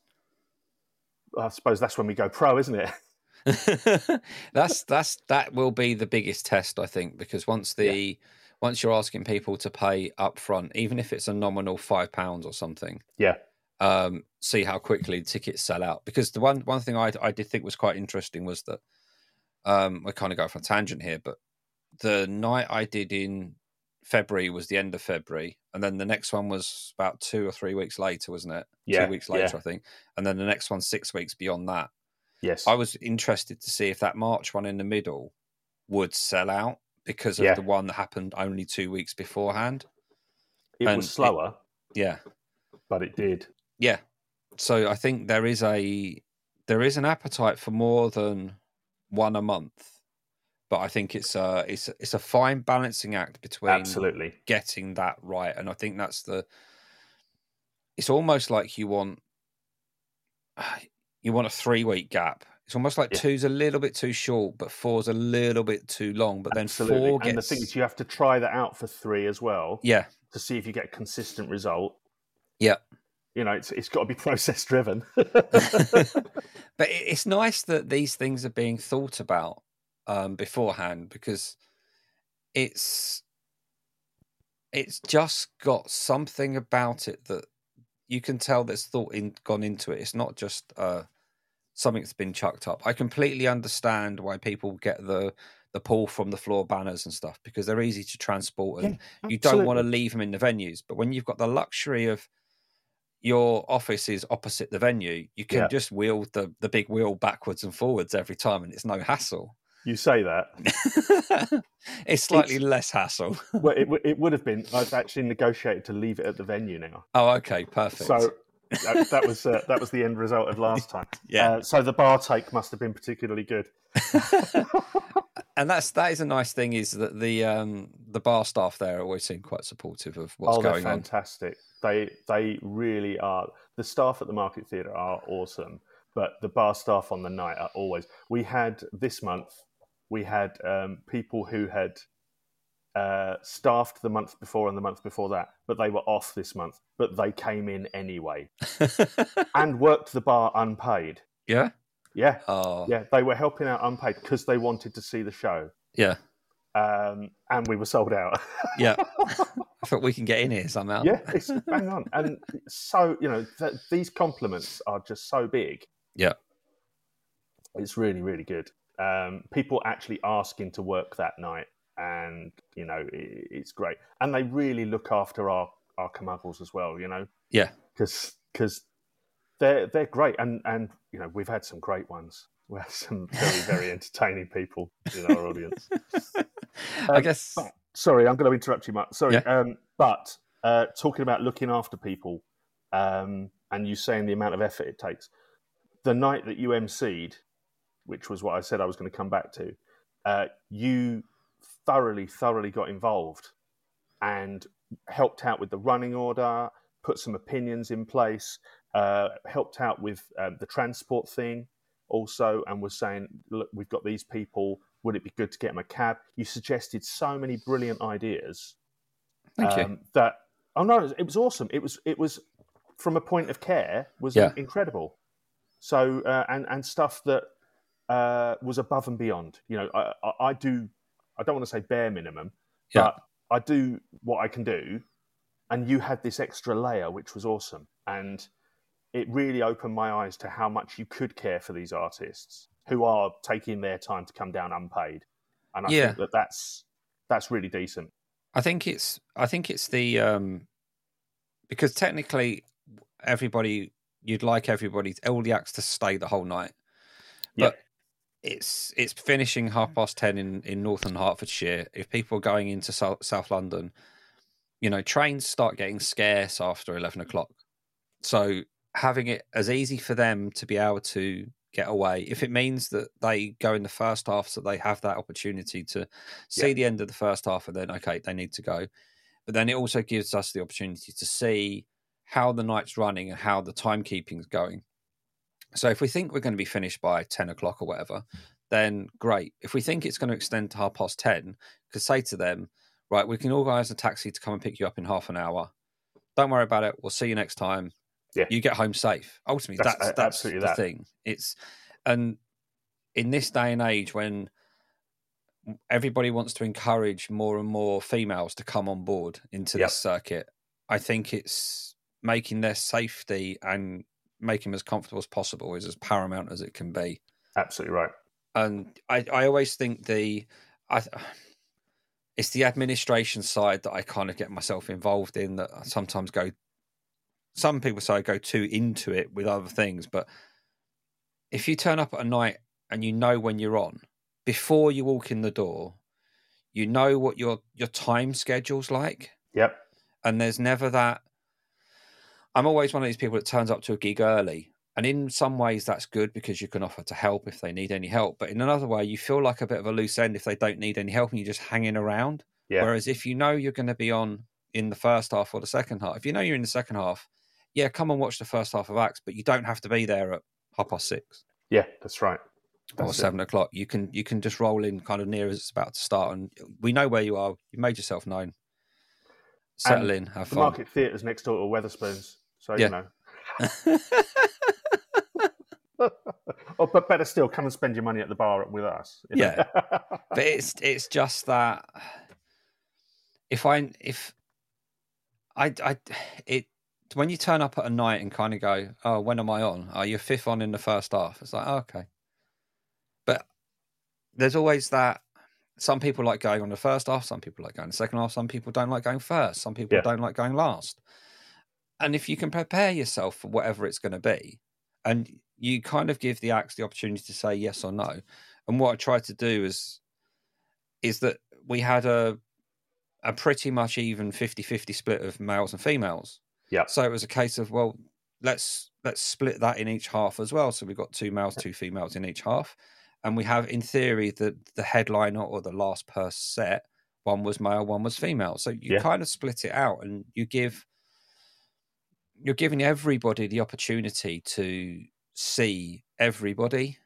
I suppose that's when we go pro, isn't it? that's that's that will be the biggest test, I think, because once the yeah. once you're asking people to pay up front, even if it's a nominal five pounds or something, yeah, um, see how quickly tickets sell out. Because the one one thing I I did think was quite interesting was that um, we're kind of going for a tangent here, but the night I did in February was the end of February, and then the next one was about two or three weeks later, wasn't it? Yeah, two weeks later, yeah. I think, and then the next one six weeks beyond that. Yes, I was interested to see if that March one in the middle would sell out because of yeah. the one that happened only two weeks beforehand. It and was slower, it, yeah, but it did. Yeah, so I think there is a there is an appetite for more than one a month. But I think it's a it's a, it's a fine balancing act between absolutely getting that right, and I think that's the. It's almost like you want you want a three week gap. It's almost like yeah. two's a little bit too short, but four's a little bit too long. But then absolutely. four gets. And the thing is, you have to try that out for three as well. Yeah. To see if you get a consistent result. Yeah. You know, it's it's got to be process driven. But it's nice that these things are being thought about. Um, beforehand, because it's it's just got something about it that you can tell there's thought in gone into it. It's not just uh, something that's been chucked up. I completely understand why people get the the pull from the floor banners and stuff, because they're easy to transport and Yeah, you don't want to absolutely. leave them in the venues. But when you've got the luxury of your office is opposite the venue, you can Yeah. just wheel the, the big wheel backwards and forwards every time, and it's no hassle. You say that. It's slightly It's- less hassle. Well, it, w- it would have been. I've actually negotiated to leave it at the venue now. Oh, okay, perfect. So that, that was uh, that was the end result of last time. Yeah. Uh, so the bar take must have been particularly good. And that's that is a nice thing, is that the um, the bar staff there always seem quite supportive of what's oh, they're going fantastic. They they really are. The staff at the Market Theatre are awesome, but the bar staff on the night are always. We had this month. We had um, people who had uh, staffed the month before and the month before that, but they were off this month. But they came in anyway on. and worked the bar unpaid. Yeah. Yeah, Oh. yeah. They were helping out unpaid because they wanted to see the show. Yeah. Um, and we were sold out. Yeah. I thought we can get in here somehow. Yeah, it's bang on. And so, you know, th- these compliments are just so big. Yeah. It's really, really good. Um, people actually asking to work that night, and, you know, it, it's great. And they really look after our, our Camuggles as well, you know? Yeah. Because they're, they're great. And, and, you know, we've had some great ones. We have some very, very entertaining people in our audience. I Um, guess. but- sorry, I'm going to interrupt you, Mark. Sorry, Yeah. um, but uh, talking about looking after people, um, and you saying the amount of effort it takes. The night that you emceed, which was what I said I was going to come back to, uh, you thoroughly, thoroughly got involved and helped out with the running order, put some opinions in place, uh, helped out with um, the transport thing also, and was saying, look, we've got these people. Would it be good to get them a cab? You suggested so many brilliant ideas. Thank you. um, That oh no, it was, it was awesome. It was it was from a point of care was Yeah. incredible. So uh, and and stuff that uh, was above and beyond. You know, I, I, I do. I don't want to say bare minimum, Yeah. but I do what I can do. And you had this extra layer, which was awesome, and it really opened my eyes to how much you could care for these artists who are taking their time to come down unpaid. And I Yeah. think that that's that's really decent. I think it's I think it's the um because technically everybody you'd like everybody all the acts to stay the whole night. But it's it's finishing half past ten in, in Northern Hertfordshire. If people are going into South, South London, you know, trains start getting scarce after eleven o'clock. So having it as easy for them to be able to get away, if it means that they go in the first half so they have that opportunity to see Yeah. the end of the first half and then, okay, they need to go. But then it also gives us the opportunity to see how the night's running and how the timekeeping is going. So if we think we're going to be finished by ten o'clock or whatever, then great. If we think it's going to extend to half past ten, could say to them, right, we can organise a taxi to come and pick you up in half an hour. Don't worry about it. We'll see you next time. Yeah. You get home safe. Ultimately, That's- that's uh, that's, absolutely the that. thing. It's and in this day and age when everybody wants to encourage more and more females to come on board into Yep. this circuit, I think it's making their safety and making them as comfortable as possible is as paramount as it can be. Absolutely right. And I, I always think the I it's the administration side that I kind of get myself involved in, that I sometimes go some people say I go too into it with other things, but if you turn up at a night and you know when you're on, before you walk in the door, you know what your your time schedule's like. Yep. And there's never that. I'm always one of these people that turns up to a gig early. And in some ways that's good because you can offer to help if they need any help. But in another way, you feel like a bit of a loose end if they don't need any help and you're just hanging around. Yeah. Whereas if you know you're going to be on in the first half or the second half, if you know you're in the second half, yeah, come and watch the first half of acts, but you don't have to be there at half past six Yeah, that's right. or That's it. seven o'clock. You can you can just roll in kind of near as it's about to start, and we know where you are. You made yourself known. Settle And in, have The fun. Market Theatre's next door to Weatherspoons, so Yeah. you know. Oh, but better still, come and spend your money at the bar with us. you know? Yeah. But it's it's just that if I if I I it when you turn up at a night and kind of go, oh, when am I on? Oh, you're fifth on in the first half. It's like, oh, okay. But there's always that. Some people like going on the first half. Some people like going the second half. Some people don't like going first. Some people Yeah. don't like going last. And if you can prepare yourself for whatever it's going to be, and you kind of give the acts the opportunity to say yes or no. And what I tried to do is, is that we had a a pretty much even fifty-fifty split of males and females. Yeah. So it was a case of, well, let's let's split that in each half as well. So we've got two males, two females in each half. And we have, in theory, the, the headliner or the last per set, one was male, one was female. So you Yeah. kind of split it out, and you give, you're giving everybody the opportunity to see everybody.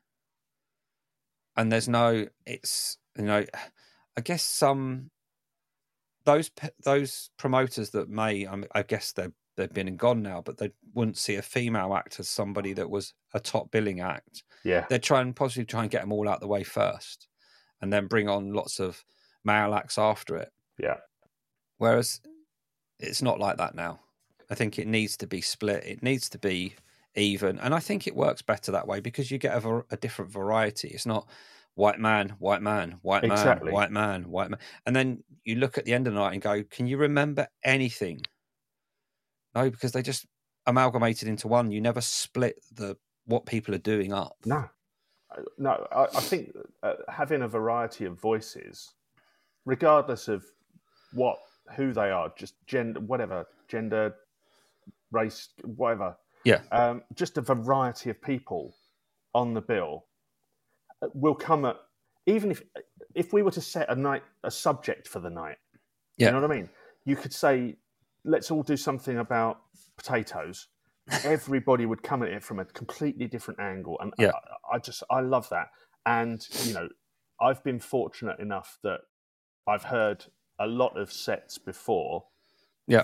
And there's no, it's, you know, I guess some, those those promoters that may, I, mean, I guess they're, they've been and gone now, but they wouldn't see a female act as somebody that was a top billing act. Yeah. They'd try and possibly try and get them all out the way first, and then bring on lots of male acts after it. Yeah. Whereas it's not like that now. I think it needs to be split. It needs to be even. And I think it works better that way because you get a, var- a different variety. It's not white man, white man, white man, Exactly. white man, white man. And then you look at the end of the night and go, can you remember anything? No, because they just amalgamated into one. You never split the what people are doing up. No. No, I, I think uh, having a variety of voices, regardless of what, who they are, just gender, whatever, gender, race, whatever. Yeah. Um, just a variety of people on the bill will come at, even if if we were to set a night, a subject for the night, Yeah. you know what I mean? You could say, let's all do something about potatoes. Everybody would come at it from a completely different angle. And Yeah. I, I just, I love that. And, you know, I've been fortunate enough that I've heard a lot of sets before. Yeah.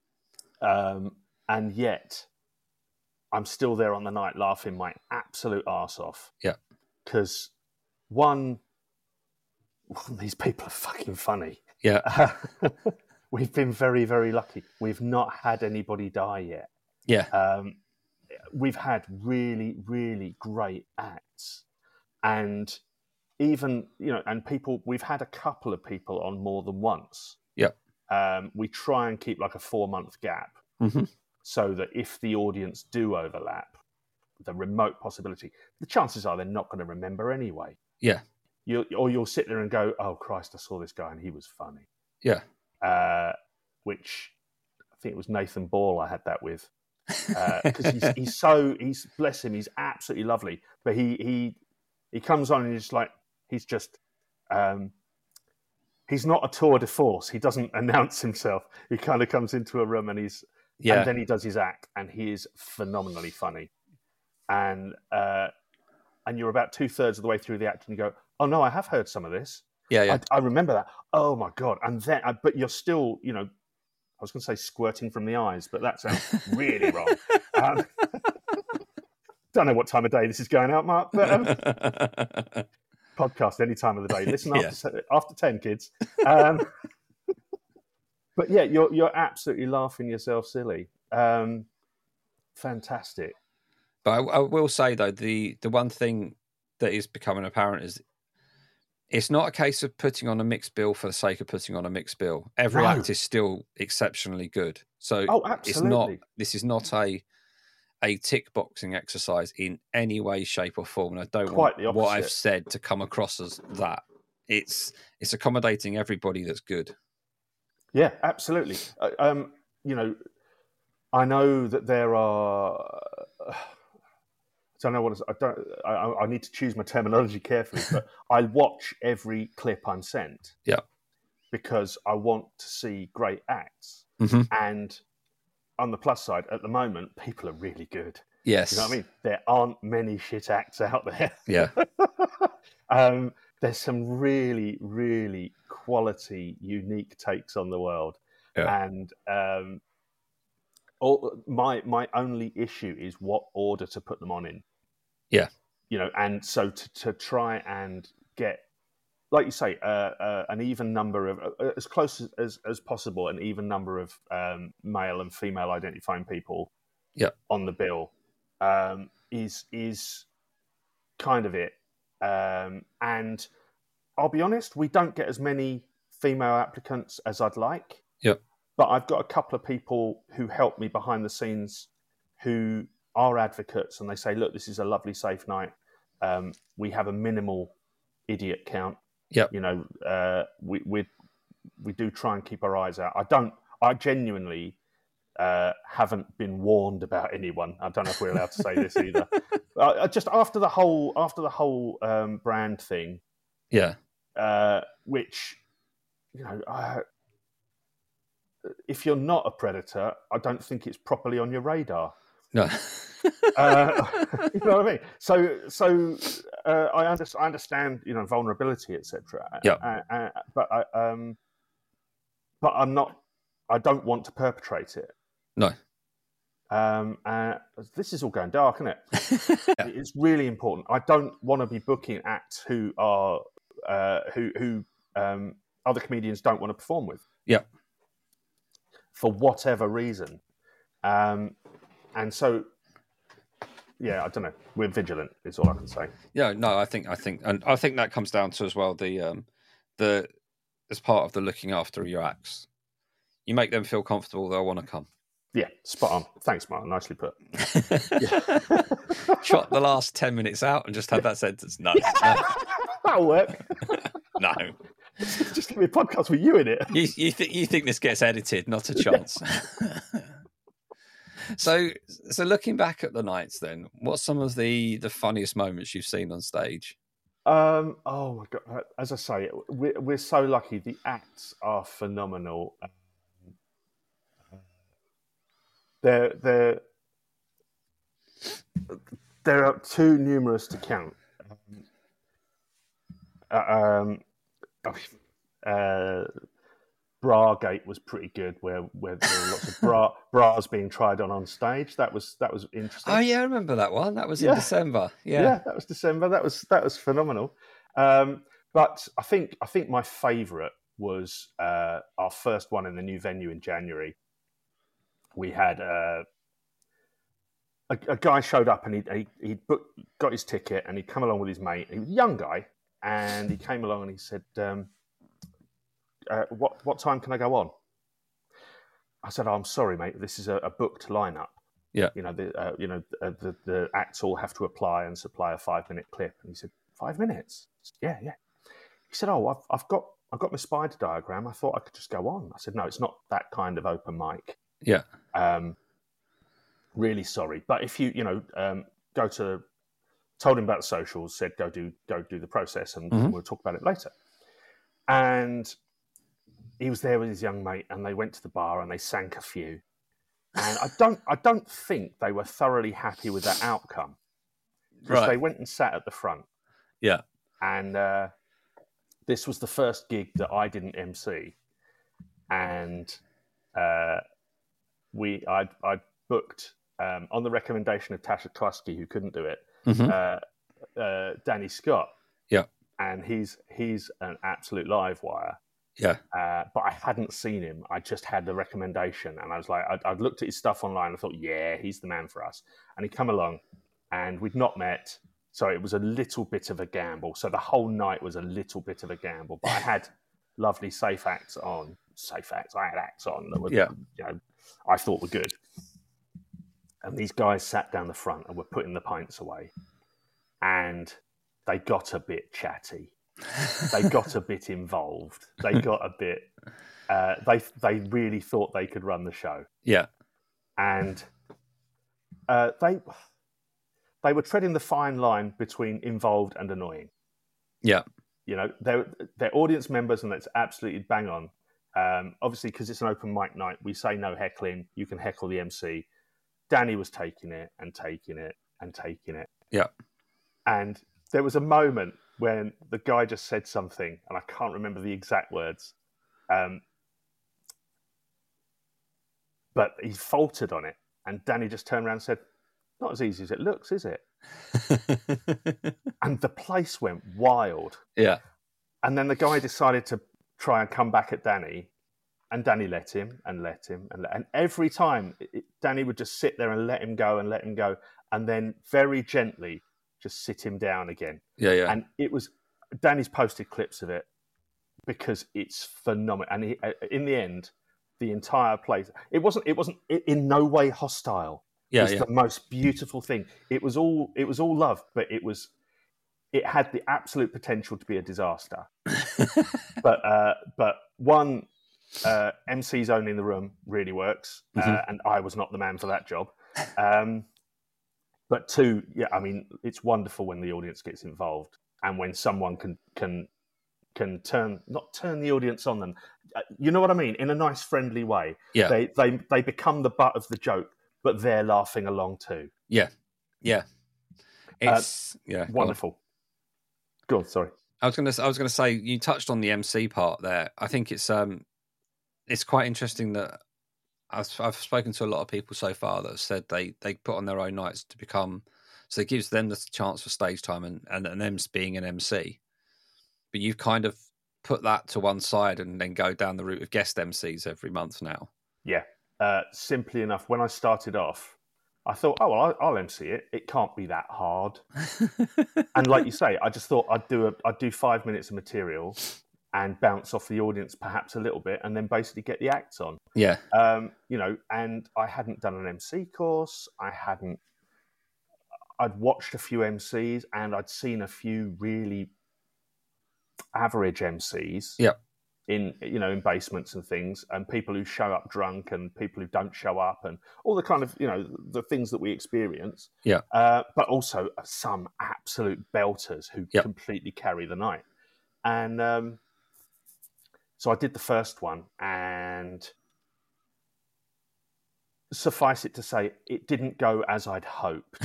Um, and yet I'm still there on the night laughing my absolute arse off. Yeah. Because one, these people are fucking funny. Yeah. We've been very, very lucky. We've not had anybody die yet. Yeah. Um, we've had really, really great acts. And even, you know, and people, we've had a couple of people on more than once. Yeah. Um, we try and keep like a four month gap Mm-hmm. so that if the audience do overlap, the remote possibility, the chances are they're not going to remember anyway. Yeah. You, or you'll sit there and go, oh, Christ, I saw this guy and he was funny. Yeah. Uh, which I think it was Nathan Ball I had that with. Because uh, he's, he's so, he's, bless him, he's absolutely lovely. But he he he comes on and he's like, he's just, um, he's not a tour de force. He doesn't announce himself. He kind of comes into a room and he's, Yeah. and then he does his act and he is phenomenally funny. And uh, and you're about two thirds of the way through the act and you go, oh no, I have heard some of this. Yeah. Yeah. I, I remember that. Oh my God. And then, I, but you're still, you know, I was going to say squirting from the eyes, but that sounds really wrong. Um, don't know what time of day this is going out, Mark, but um, podcast any time of the day. Listen after, yeah. after ten, kids. Um, but yeah, you're you're absolutely laughing yourself silly. Um, fantastic. But I, I will say though, the the one thing that is becoming apparent is it's not a case of putting on a mixed bill for the sake of putting on a mixed bill. Every No. act is still exceptionally good. So Oh, it's not. absolutely. This is not a a tick boxing exercise in any way, shape, or form. And I don't Quite want the what I've opposite. said to come across as that. It's it's accommodating everybody that's good. Yeah, absolutely. Uh, um, you know, I know that there are. Uh, I don't know what it's, I don't. I, I need to choose my terminology carefully, but I watch every clip I'm sent. Yeah. Because I want to see great acts, Mm-hmm. and on the plus side, at the moment, people are really good. Yes. You know what I mean? There aren't many shit acts out there. Yeah. um, there's some really, really quality, unique takes on the world, Yeah. and um, all, my my only issue is what order to put them on in. Yeah. You know, and so to, to try and get like you say, uh, uh, an even number of, uh, as close as, as, as possible, an even number of um, male and female identifying people yeah. on the bill um, is is kind of it. Um, and I'll be honest, we don't get as many female applicants as I'd like. Yep. But I've got a couple of people who help me behind the scenes who are advocates, and they say, look, this is a lovely, safe night. Um, we have a minimal idiot count. Yep. You know, uh, we, we we do try and keep our eyes out. I don't, I genuinely uh, haven't been warned about anyone. I don't know if we're allowed to say this either. uh, just after the whole, after the whole um, brand thing. Yeah. Uh, which, you know, uh, if you're not a predator, I don't think it's properly on your radar. No. uh, you know what I mean? So, so uh, I, under, I understand, you know, vulnerability, et cetera. Yeah. Uh, uh, but I, um, but I'm not. I don't want to perpetrate it. No. Um, uh, this is all going dark, isn't it? Yeah. It's really important. I don't want to be booking acts who are uh, who who um, other comedians don't want to perform with. Yeah. For whatever reason. Um, and so, yeah, I don't know. We're vigilant, is all I can say. Yeah, no, I think, I think, and I think that comes down to as well the, um, the, as part of the looking after your acts. You make them feel comfortable, they'll want to come. Yeah, spot on. Thanks, Martin. Nicely put. Shot the last ten minutes out and just had that sentence. No. no. That'll work. No. Just give me a podcast with you in it. You, you think you think this gets edited? Not a chance. so, so looking back at the nights, then, what's some of the the funniest moments you've seen on stage? Um, oh my god! As I say, we're we're so lucky. The acts are phenomenal. They're they're there are too numerous to count. Um, uh, Bragate was pretty good, where where there were lots of bra bras being tried on on stage. That was that was interesting. Oh yeah, I remember that one. That was in yeah. December. Yeah, yeah, that was December. That was that was phenomenal. Um, but I think I think my favourite was uh, our first one in the new venue in January. We had uh, a, a guy showed up and he he he booked, got his ticket and he'd come along with his mate. He was a young guy. And he came along and he said, um, uh, "What what time can I go on?" I said, oh, "I'm sorry, mate. This is a, a booked lineup. Yeah, you know, the uh, you know uh, the the acts all have to apply and supply a five minute clip." And he said, five minutes? Said, yeah, yeah. He said, "Oh, I've I've got I've got my spider diagram. I thought I could just go on." I said, "No, it's not that kind of open mic." Yeah. Um, really sorry, but if you you know um, go to told him about the socials, said go do go do the process, and mm-hmm. we'll talk about it later. And he was there with his young mate, and they went to the bar and they sank a few. And I don't I don't think they were thoroughly happy with that outcome. Because right. they went and sat at the front. Yeah. And uh, this was the first gig that I didn't M C, and uh, we I I booked um, on the recommendation of Tasha Klusky, who couldn't do it. Mm-hmm. Uh, uh, Danny Scott, yeah, and he's he's an absolute live wire, yeah. Uh, but I hadn't seen him. I just had the recommendation, and I was like, I'd, I'd looked at his stuff online. And I thought, yeah, he's the man for us. And he'd come along, and we'd not met, so it was a little bit of a gamble. So the whole night was a little bit of a gamble. But I had lovely safe acts on, safe acts. I had acts on that were, yeah. you know, I thought were good. And these guys sat down the front and were putting the pints away. And they got a bit chatty. They got a bit involved. They got a bit... Uh, they they really thought they could run the show. Yeah. And uh, they they were treading the fine line between involved and annoying. Yeah. You know, they're, they're audience members, and that's absolutely bang on. Um, obviously, because it's an open mic night, we say no heckling. You can heckle the M C. Danny was taking it and taking it and taking it. Yeah. And there was a moment when the guy just said something, and I can't remember the exact words, um, but he faltered on it. And Danny just turned around and said, "Not as easy as it looks, is it?" And the place went wild. Yeah. and then the guy decided to try and come back at Danny, and Danny let him and let him and let, and every time it, it, Danny would just sit there and let him go and let him go, and then very gently just sit him down again. Yeah, yeah. And it was Danny's posted clips of it because it's phenomenal. And he, in the end, the entire place, it wasn't it wasn't in no way hostile. Yeah, it's yeah. the most beautiful thing. It was all it was all love, but it was it had the absolute potential to be a disaster. but uh, but one uh, M C's owning the room really works, Mm-hmm. uh, and I was not the man for that job. Um, but two, yeah, I mean, it's wonderful when the audience gets involved and when someone can can can turn not turn the audience on them. Uh, you know what I mean? In a nice, friendly way. Yeah. They they they become the butt of the joke, but they're laughing along too. Yeah, yeah. It's uh, yeah wonderful. Go on, sorry. I was gonna I was gonna say you touched on the M C part there. I think it's um it's quite interesting that I've I've spoken to a lot of people so far that have said they they put on their own nights to become so it gives them the chance for stage time and and, and them being an M C. But you've kind of put that to one side and then go down the route of guest M Cs every month now. Yeah, uh, simply enough. When I started off, I thought, oh, well, I'll M C it. It can't be that hard. And like you say, I just thought I'd do a, I'd do five minutes of material and bounce off the audience perhaps a little bit, and then basically get the acts on. Yeah. Um, you know, and I hadn't done an M C course. I hadn't. I'd watched a few M Cs, and I'd seen a few really average M Cs. Yeah. In you know in basements and things, and people who show up drunk and people who don't show up, and all the kind of you know the things that we experience. Yeah. Uh, but also some absolute belters who yep. completely carry the night. And um, so I did the first one, and suffice it to say, it didn't go as I'd hoped.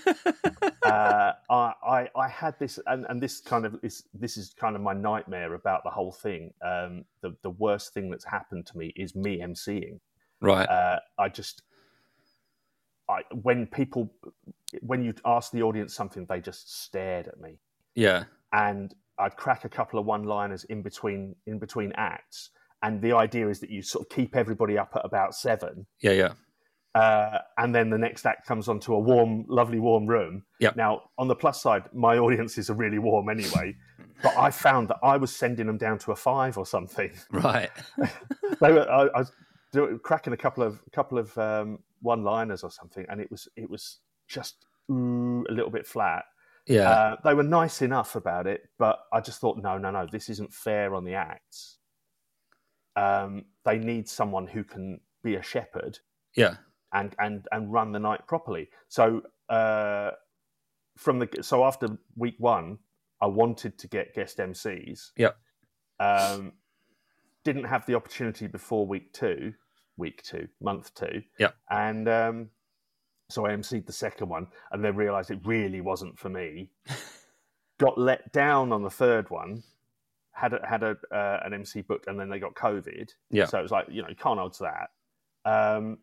uh, I, I, I had this, and, and this kind of is this is kind of my nightmare about the whole thing. Um, the the worst thing that's happened to me is me emceeing. Right. Uh, I just, I when people, when you ask the audience something, they just stared at me. Yeah. And I'd crack a couple of one-liners in between in between acts, and the idea is that you sort of keep everybody up at about seven. Yeah, yeah. Uh, and then the next act comes onto a warm, lovely warm room. Yep. Now, on the plus side, my audiences are really warm anyway, but I found that I was sending them down to a five or something. Right. they were, I, I was doing, cracking a couple of couple of um, one-liners or something, and it was it was just ooh, a little bit flat. Yeah. Uh, they were nice enough about it, but I just thought, no, no, no, this isn't fair on the acts. Um, they need someone who can be a shepherd. Yeah. And, and and run the night properly. So uh, from the so after week one, I wanted to get guest M Cs. Yep. Um, didn't have the opportunity before week two, week two, month two. Yep. And um, so I M C'd the second one, and then realised it really wasn't for me. Got let down on the third one. Had a, had a uh, an M C booked, and then they got COVID. Yeah. So it was like you know you can't odds that. Um,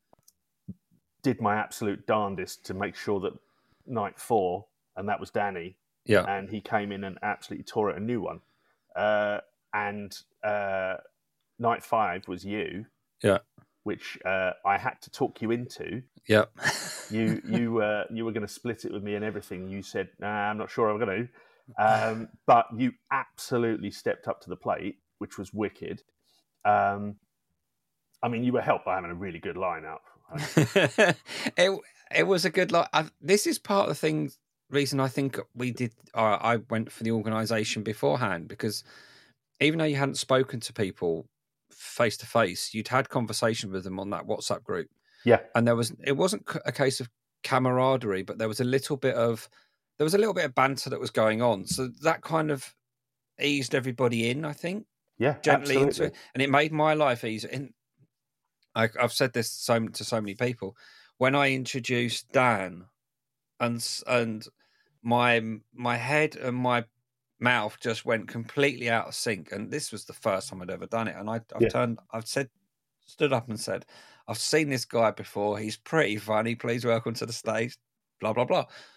did my absolute darndest to make sure that night four, and that was Danny, yeah, and he came in and absolutely tore it a new one. Uh, and uh, night five was you, yeah, which uh, I had to talk you into. Yeah, you you uh, you were going to split it with me and everything. You said, "Nah, I'm not sure I'm going to," um, but you absolutely stepped up to the plate, which was wicked. Um, I mean, you were helped by having a really good lineup. it it was a good lot. Like, this is part of the thing. Reason I think we did. Uh, I went for the organisation beforehand because even though you hadn't spoken to people face to face, you'd had conversation with them on that WhatsApp group. Yeah, and there was. It wasn't a case of camaraderie, but there was a little bit of there was a little bit of banter that was going on. So that kind of eased everybody in. I think. Yeah, gently absolutely. into it, and it made my life easier. And I, I've said this so to so many people. When I introduced Dan, and and my my head and my mouth just went completely out of sync, and this was the first time I'd ever done it. And I, I've Yeah. turned, I've said, stood up and said, "I've seen this guy before. He's pretty funny. Please welcome to the stage." Blah blah blah.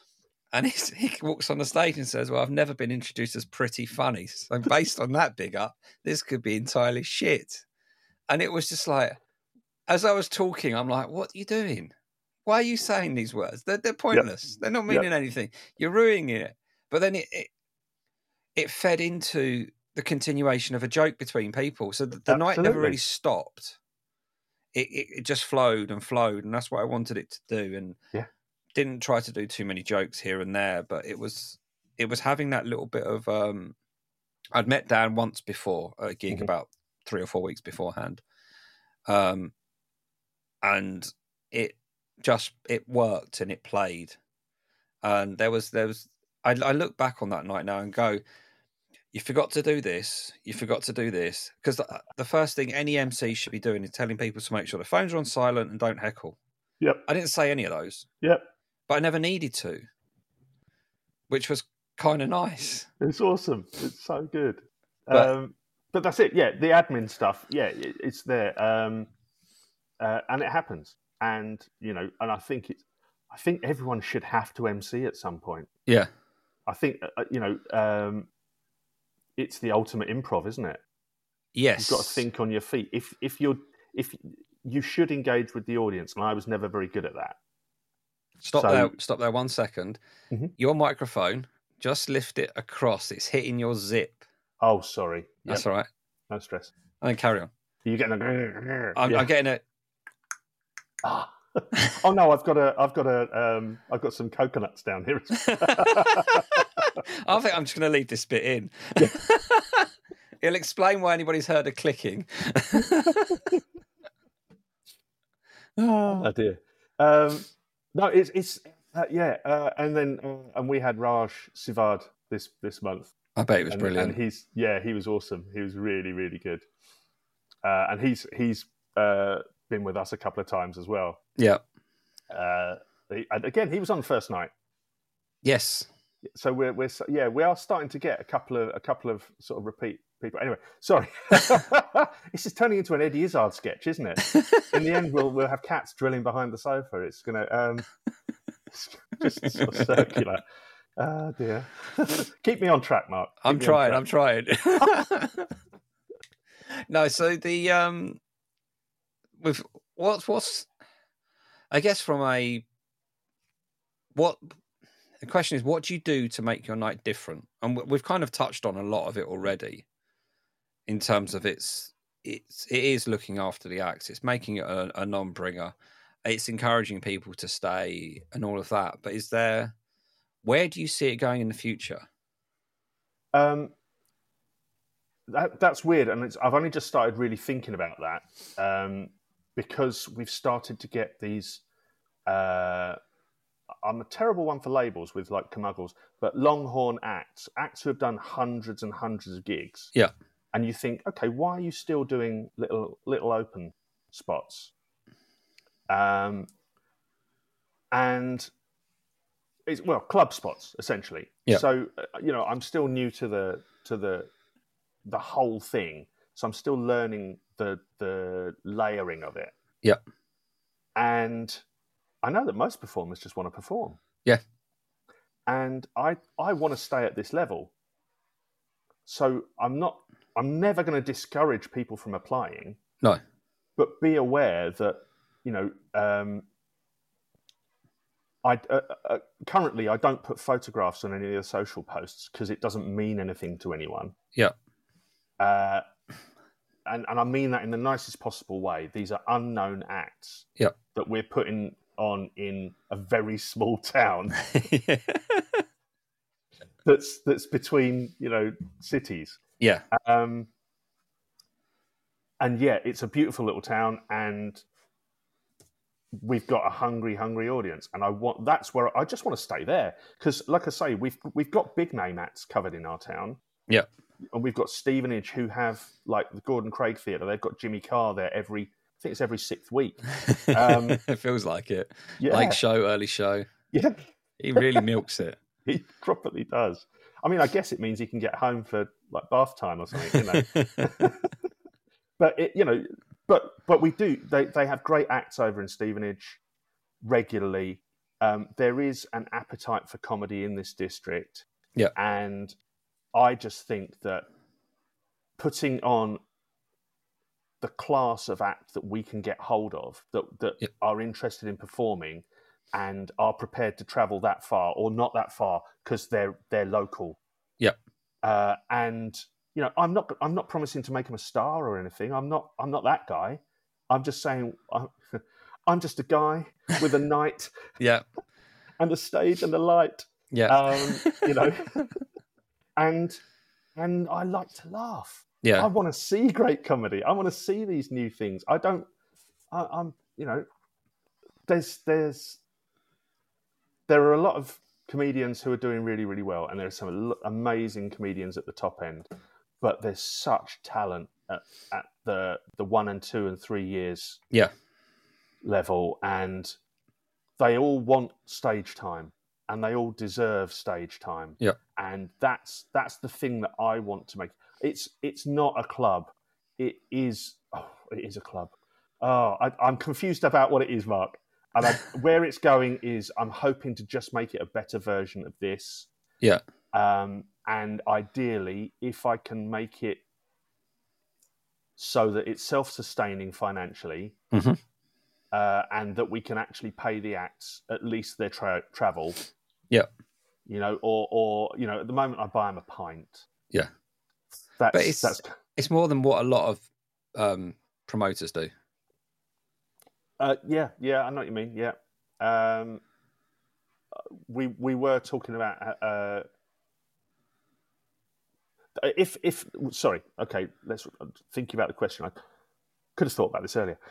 And he's, he walks on the stage and says, well, I've never been introduced as pretty funny. So based on that big up, this could be entirely shit. And it was just like, as I was talking, I'm like, what are you doing? Why are you saying these words? They're, they're pointless. Yep. They're not meaning yep. anything. You're ruining it. But then it, it it fed into the continuation of a joke between people. So the, the night never really stopped. It, it it just flowed and flowed. And that's what I wanted it to do. And yeah. didn't try to do too many jokes here and there, but it was it was having that little bit of um I'd met Dan once before at a gig mm-hmm. about three or four weeks beforehand. Um and it just it worked and it played. And there was there was I, I look back on that night now and go, you forgot to do this, you forgot to do this. Because the, the first thing any M C should be doing is telling people to make sure their phones are on silent and don't heckle. Yep. I didn't say any of those. Yep. But I never needed to, which was kind of nice. It's awesome. It's so good. But, um, but that's it. Yeah, the admin stuff. Yeah, it, it's there, um, uh, and it happens. And you know, and I think it's. I think everyone should have to M C at some point. Yeah. I think uh, you know, um, it's the ultimate improv, isn't it? Yes. You've got to think on your feet. If if you're if you should engage with the audience, and I was never very good at that. Stop So, there. Stop there one second. Mm-hmm. Your microphone, just lift it across. It's hitting your zip. Oh, sorry. That's yep. all right. No stress. And then carry on. Are you getting a... I'm, yeah. I'm getting it. Ah. Oh no, I've got a, I've got a, um, I've got some coconuts down here. I think I'm just going to leave this bit in. Yeah. It'll explain why anybody's heard a clicking. Oh, oh dear. Um, no, it's it's uh, yeah, uh, and then uh, and we had Raj Sivad this this month. I bet it was and, brilliant. And he's yeah, he was awesome. He was really really good. Uh, and he's he's uh, been with us a couple of times as well. Yeah. Uh, he, and again, he was on the first night. Yes. So we're we're yeah we are starting to get a couple of a couple of sort of repeat people. Anyway, sorry. This is turning into an Eddie Izzard sketch, isn't it? In the end, we'll we'll have cats drilling behind the sofa. It's gonna um, just sort of circular. Oh dear. Keep me on track, Mark. Keep I'm trying. I'm trying. No, so the um, with what's what's, I guess from a what. The question is, what do you do to make your night different? And we've kind of touched on a lot of it already in terms of its, it's, it is looking after the acts. It's making it a, a non-bringer. It's encouraging people to stay and all of that. But is there, where do you see it going in the future? Um, that, that's weird. And it's, I've only just started really thinking about that um, because we've started to get these... Uh, I'm a terrible one for labels with like Camuggles, but longhorn acts, acts who have done hundreds and hundreds of gigs. Yeah. And you think, okay, why are you still doing little little open spots? Um, and it's well, club spots essentially. Yeah. So uh, you know, I'm still new to the to the the whole thing, so I'm still learning the the layering of it. Yeah. And I know that most performers just want to perform. Yeah. And I, I want to stay at this level. So I'm not, I'm never going to discourage people from applying. No. But be aware that, you know, um, I uh, uh, currently I don't put photographs on any of the social posts because it doesn't mean anything to anyone. Yeah. Uh, and, and I mean that in the nicest possible way. These are unknown acts yeah. that we're putting on in a very small town yeah. that's that's between, you know, cities. Yeah. Um, and yeah, it's a beautiful little town, and we've got a hungry, hungry audience. And I want that's where I just want to stay there because, like I say, we've we've got big name acts covered in our town. Yeah. And we've got Stevenage, who have like the Gordon Craig Theatre. They've got Jimmy Carr there every. I think it's every sixth week. Um, it feels like it. Yeah. Late show, early show. Yeah. He really milks it. He properly does. I mean, I guess it means he can get home for like bath time or something, you know. But it, you know, but but we do. They they have great acts over in Stevenage regularly. um, there is an appetite for comedy in this district. Yeah. And I just think that putting on the class of act that we can get hold of, that, that yeah. are interested in performing and are prepared to travel that far or not that far because they're they're local. Yeah. Uh, and you know, I'm not I'm not promising to make him a star or anything. I'm not I'm not that guy. I'm just saying I'm, I'm just a guy with a night, yeah, and a stage and a light. Yeah. Um, you know, and and I like to laugh. Yeah. I want to see great comedy. I want to see these new things. I don't. I, I'm. You know, there's there's there are a lot of comedians who are doing really really well, and there are some amazing comedians at the top end. But there's such talent at, at the the one and two and three years yeah. level, and they all want stage time, and they all deserve stage time. Yeah. And that's that's the thing that I want to make. It's it's not a club. It is oh, it is a club. Oh, I, I'm confused about what it is, Mark. And I, where it's going is I'm hoping to just make it a better version of this. Yeah. Um, and ideally, if I can make it so that it's self-sustaining financially, mm-hmm. uh, and that we can actually pay the acts at least their tra- travel. Yeah. You know, or or you know, at the moment I buy them a pint. Yeah. That's but it's that's it's more than what a lot of um, promoters do. Uh, yeah, yeah, I know what you mean. Yeah, um, we we were talking about uh, if if sorry, okay, let's think about the question. I could have thought about this earlier.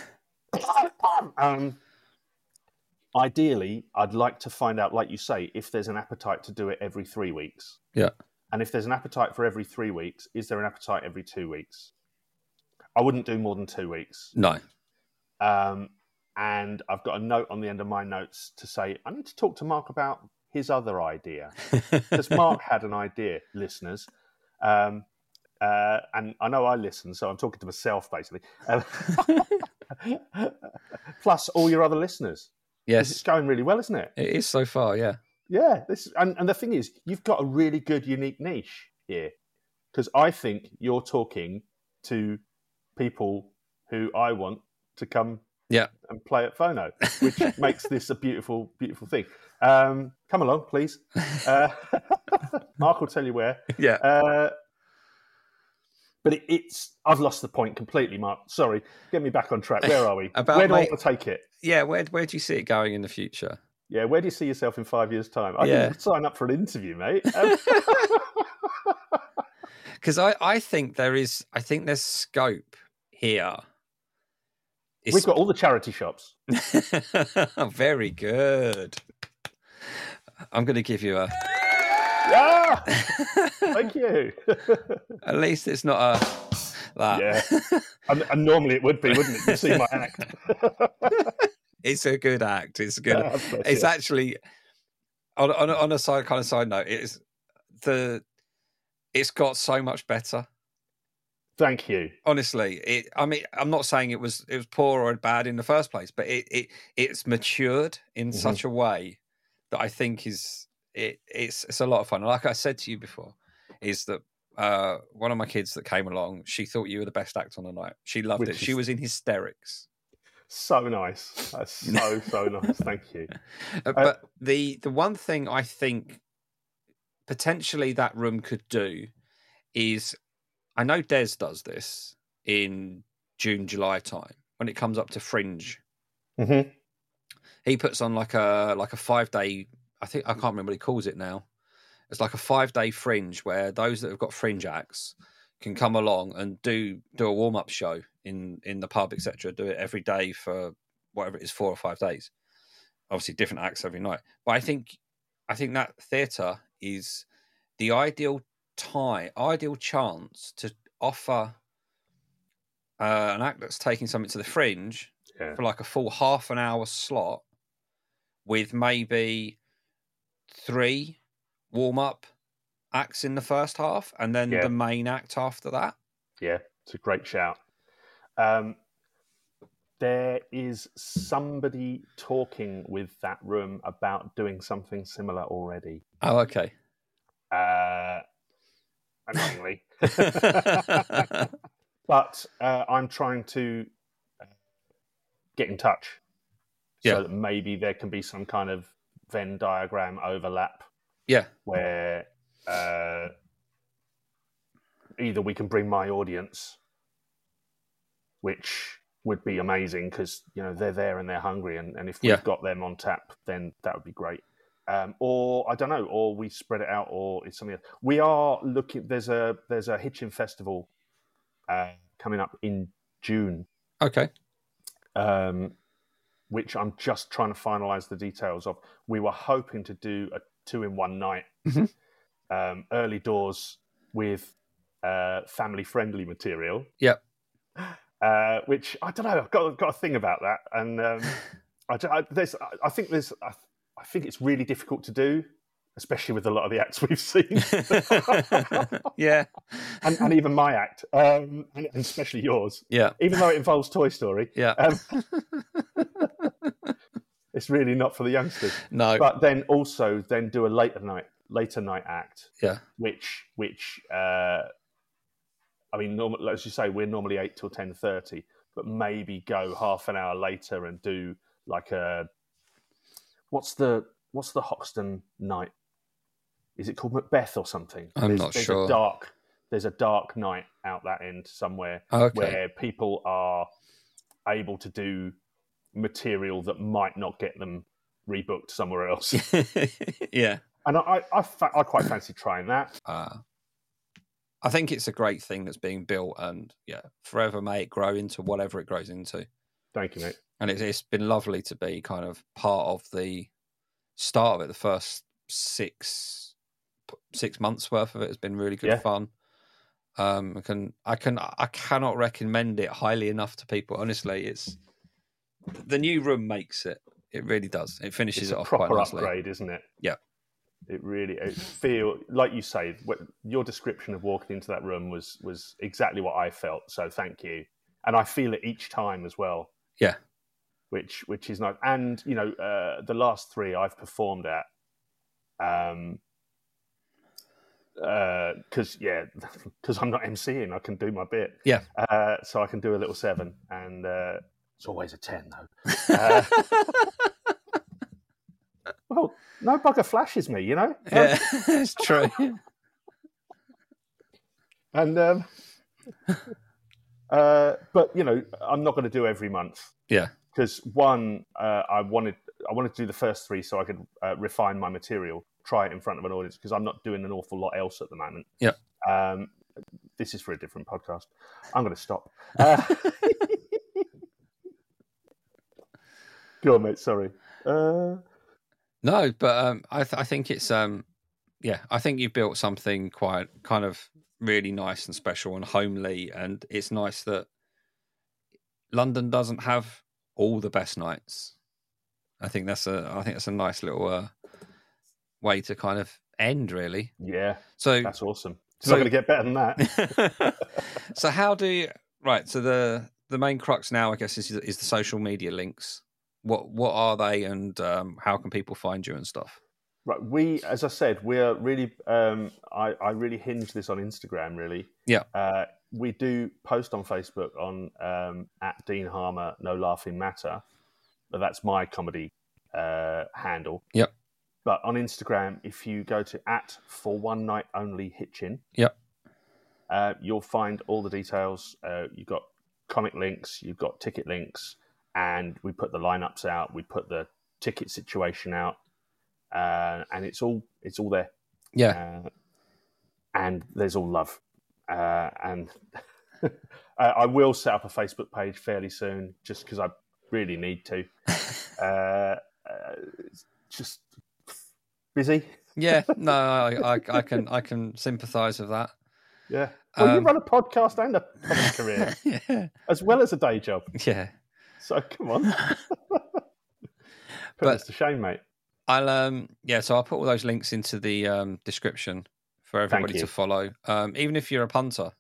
um, ideally, I'd like to find out, like you say, if there's an appetite to do it every three weeks. Yeah, and if there's an appetite for every three weeks, is there an appetite every two weeks? I wouldn't do more than two weeks. No. Um, and I've got a note on the end of my notes to say, I need to talk to Mark about his other idea. Because Mark had an idea, listeners. Um, uh, and I know I listen, so I'm talking to myself, basically. Um, plus all your other listeners. Yes. It's going really well, isn't it? It is so far, yeah. Yeah. This and, and the thing is, you've got a really good, unique niche here. Because I think you're talking to people who I want to come yeah. and play at Phono, which makes this a beautiful, beautiful thing. Um, come along, please. Uh, Mark will tell you where. Yeah. Uh, but it, it's, I've lost the point completely, Mark. Sorry. Get me back on track. Where are we? About where do my, I want to take it? Yeah, where, where do you see it going in the future? Yeah, where do you see yourself in five years' time? I yeah. can sign up for an interview, mate. Um, Because I, I think there is, I think there's scope here. It's... We've got all the charity shops. Very good. I'm going to give you a... Yeah! Thank you. At least it's not a... That. Yeah. And, and normally it would be, wouldn't it? You see my act. It's a good act. It's a good... Yeah, it's it. actually... On, on, a, on a side kind of side note, it's the... It's got so much better. Thank you. Honestly, it. I mean, I'm not saying it was it was poor or bad in the first place, but it, it it's matured in mm-hmm. such a way that I think is it. It's it's a lot of fun. Like I said to you before, is that uh, one of my kids that came along, she thought you were the best act on the night. She loved Which it. She was in hysterics. So nice. That's so so nice. Thank you. Uh, but uh, the the one thing I think potentially that room could do is, I know Des does this in June, July time when it comes up to Fringe. Mm-hmm. He puts on like a like a five day. I think I can't remember what he calls it now. It's like a five day Fringe where those that have got Fringe acts can come along and do do a warm up show in in the pub, et cetera. Do it every day for whatever it is, four or five days. Obviously, different acts every night. But I think I think that theatre is the ideal time, ideal chance to offer uh, an act that's taking something to the Fringe yeah. for like a full half an hour slot with maybe three warm up acts in the first half and then yeah. the main act after that. Yeah, it's a great shout. Um, there is somebody talking with that room about doing something similar already. Oh, okay. Uh, annoyingly. But uh, I'm trying to get in touch Yeah. so that maybe there can be some kind of Venn diagram overlap. Yeah. Where uh, either we can bring my audience, which would be amazing because, you know, they're there and they're hungry, and, and if we've Yeah. got them on tap, then that would be great. Um, or I don't know, or we spread it out, or it's something else. We are looking. There's a there's a Hitchin festival uh, coming up in June. Okay. Um, which I'm just trying to finalise the details of. We were hoping to do a two in one night, mm-hmm. um, early doors with uh, family friendly material. Yep. Uh, which I don't know. I've got I've got a thing about that, and um, I, I, there's I think there's I, I think it's really difficult to do, especially with a lot of the acts we've seen. Yeah, and, and even my act, um, and, and especially yours. Yeah, even though it involves Toy Story. Yeah, um, it's really not for the youngsters. No, but then also then do a later night later night act. Yeah, which which. Uh, I mean, normal, as you say, we're normally eight till ten thirty, but maybe go half an hour later and do like a what's the what's the Hoxton night? Is it called Macbeth or something? I'm there's, not there's sure. A dark, there's a dark night out that end somewhere okay. where people are able to do material that might not get them rebooked somewhere else. Yeah, and I I, I, I quite fancy trying that. Uh. I think it's a great thing that's being built, and yeah, forever may it grow into whatever it grows into. Thank you, mate. And it's, it's been lovely to be kind of part of the start of it. The first six six months worth of it has been really good yeah. fun. Um, I can I can I cannot recommend it highly enough to people. Honestly, it's the new room makes it. It really does. It finishes it's it a off proper quite nicely. Upgrade, isn't it? Yeah. It really it feel like you say. What, your description of walking into that room was was exactly what I felt. So thank you, and I feel it each time as well. Yeah, which which is nice. And you know, uh, the last three I've performed at, um, because uh, yeah, because I'm not emceeing, I can do my bit. Yeah, uh, so I can do a little seven, and uh, it's always a ten though. Uh, well. No bugger flashes me, you know? Yeah, it's true. and, um, uh, but, you know, I'm not going to do every month. Yeah. Because, one, uh, I wanted I wanted to do the first three so I could uh, refine my material, try it in front of an audience, because I'm not doing an awful lot else at the moment. Yeah. Um, this is for a different podcast. I'm going to stop. Uh, go on, mate, sorry. Uh... No, but um, I, th- I think it's um, yeah, I think you've built something quite kind of really nice and special and homely, and it's nice that London doesn't have all the best nights. I think that's a I think that's a nice little uh, way to kind of end, really. Yeah, so that's awesome. It's so, not going to get better than that. So how do you right? So the the main crux now, I guess, is is the social media links. What what are they, and um, how can people find you and stuff? Right, we, as I said, we're really. Um, I, I really hinge this on Instagram. Really, yeah. Uh, we do post on Facebook on um, at Dean Harmer No Laughing Matter, but that's my comedy uh, handle. Yep. But on Instagram, if you go to at for one night only Hitchin, yep, uh, you'll find all the details. Uh, you've got comic links, you've got ticket links. And we put the lineups out. We put the ticket situation out, uh, and it's all it's all there. Yeah, uh, and there's all love. Uh, and I will set up a Facebook page fairly soon, just because I really need to. uh, uh, just busy. Yeah, no, I, I, I can I can sympathise with that. Yeah. Well, um, you run a podcast and a comedy career, yeah, as well as a day job. Yeah. So come on, put but this to shame, mate. I'll um yeah, so I'll put all those links into the um description for everybody to follow. Um, even if you're a punter,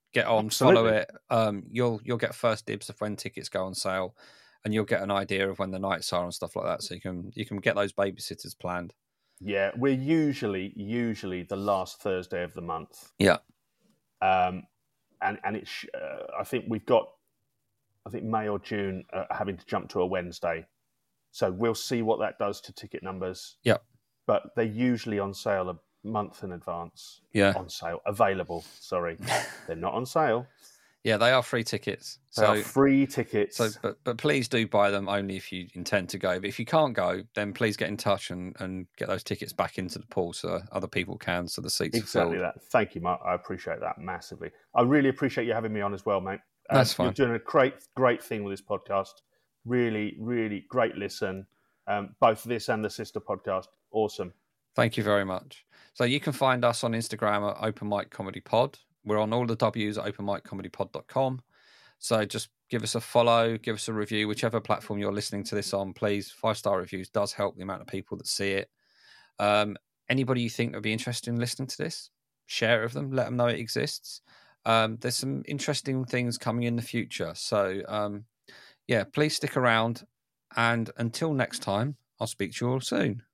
get on, Absolutely. follow it. Um, you'll you'll get first dibs of when tickets go on sale, and you'll get an idea of when the nights are and stuff like that. So you can you can get those babysitters planned. Yeah, we're usually usually the last Thursday of the month. Yeah. Um, and and it's uh, I think we've got I think May or June uh, having to jump to a Wednesday, so we'll see what that does to ticket numbers. Yeah. But they're usually on sale a month in advance. Yeah. On sale, available. Sorry, they're not on sale. Yeah, they are free tickets. They So are free tickets. So, but but please do buy them only if you intend to go. But if you can't go, then please get in touch and, and get those tickets back into the pool so other people can, so the seats exactly are filled. that. Thank you, Mark. I appreciate that massively. I really appreciate you having me on as well, mate. Uh, That's fine. You're doing a great, great thing with this podcast. Really, really great listen. Um, both this and the sister podcast. Awesome. Thank you very much. So you can find us on Instagram at Open Mic Comedy Pod. We're on all the W's at open mic comedy pod dot com. So just give us a follow, give us a review, whichever platform you're listening to this on, please. Five-star reviews does help the amount of people that see it. Um, anybody you think would be interested in listening to this, share it with them, let them know it exists. Um, there's some interesting things coming in the future. So, um, yeah, please stick around. And until next time, I'll speak to you all soon.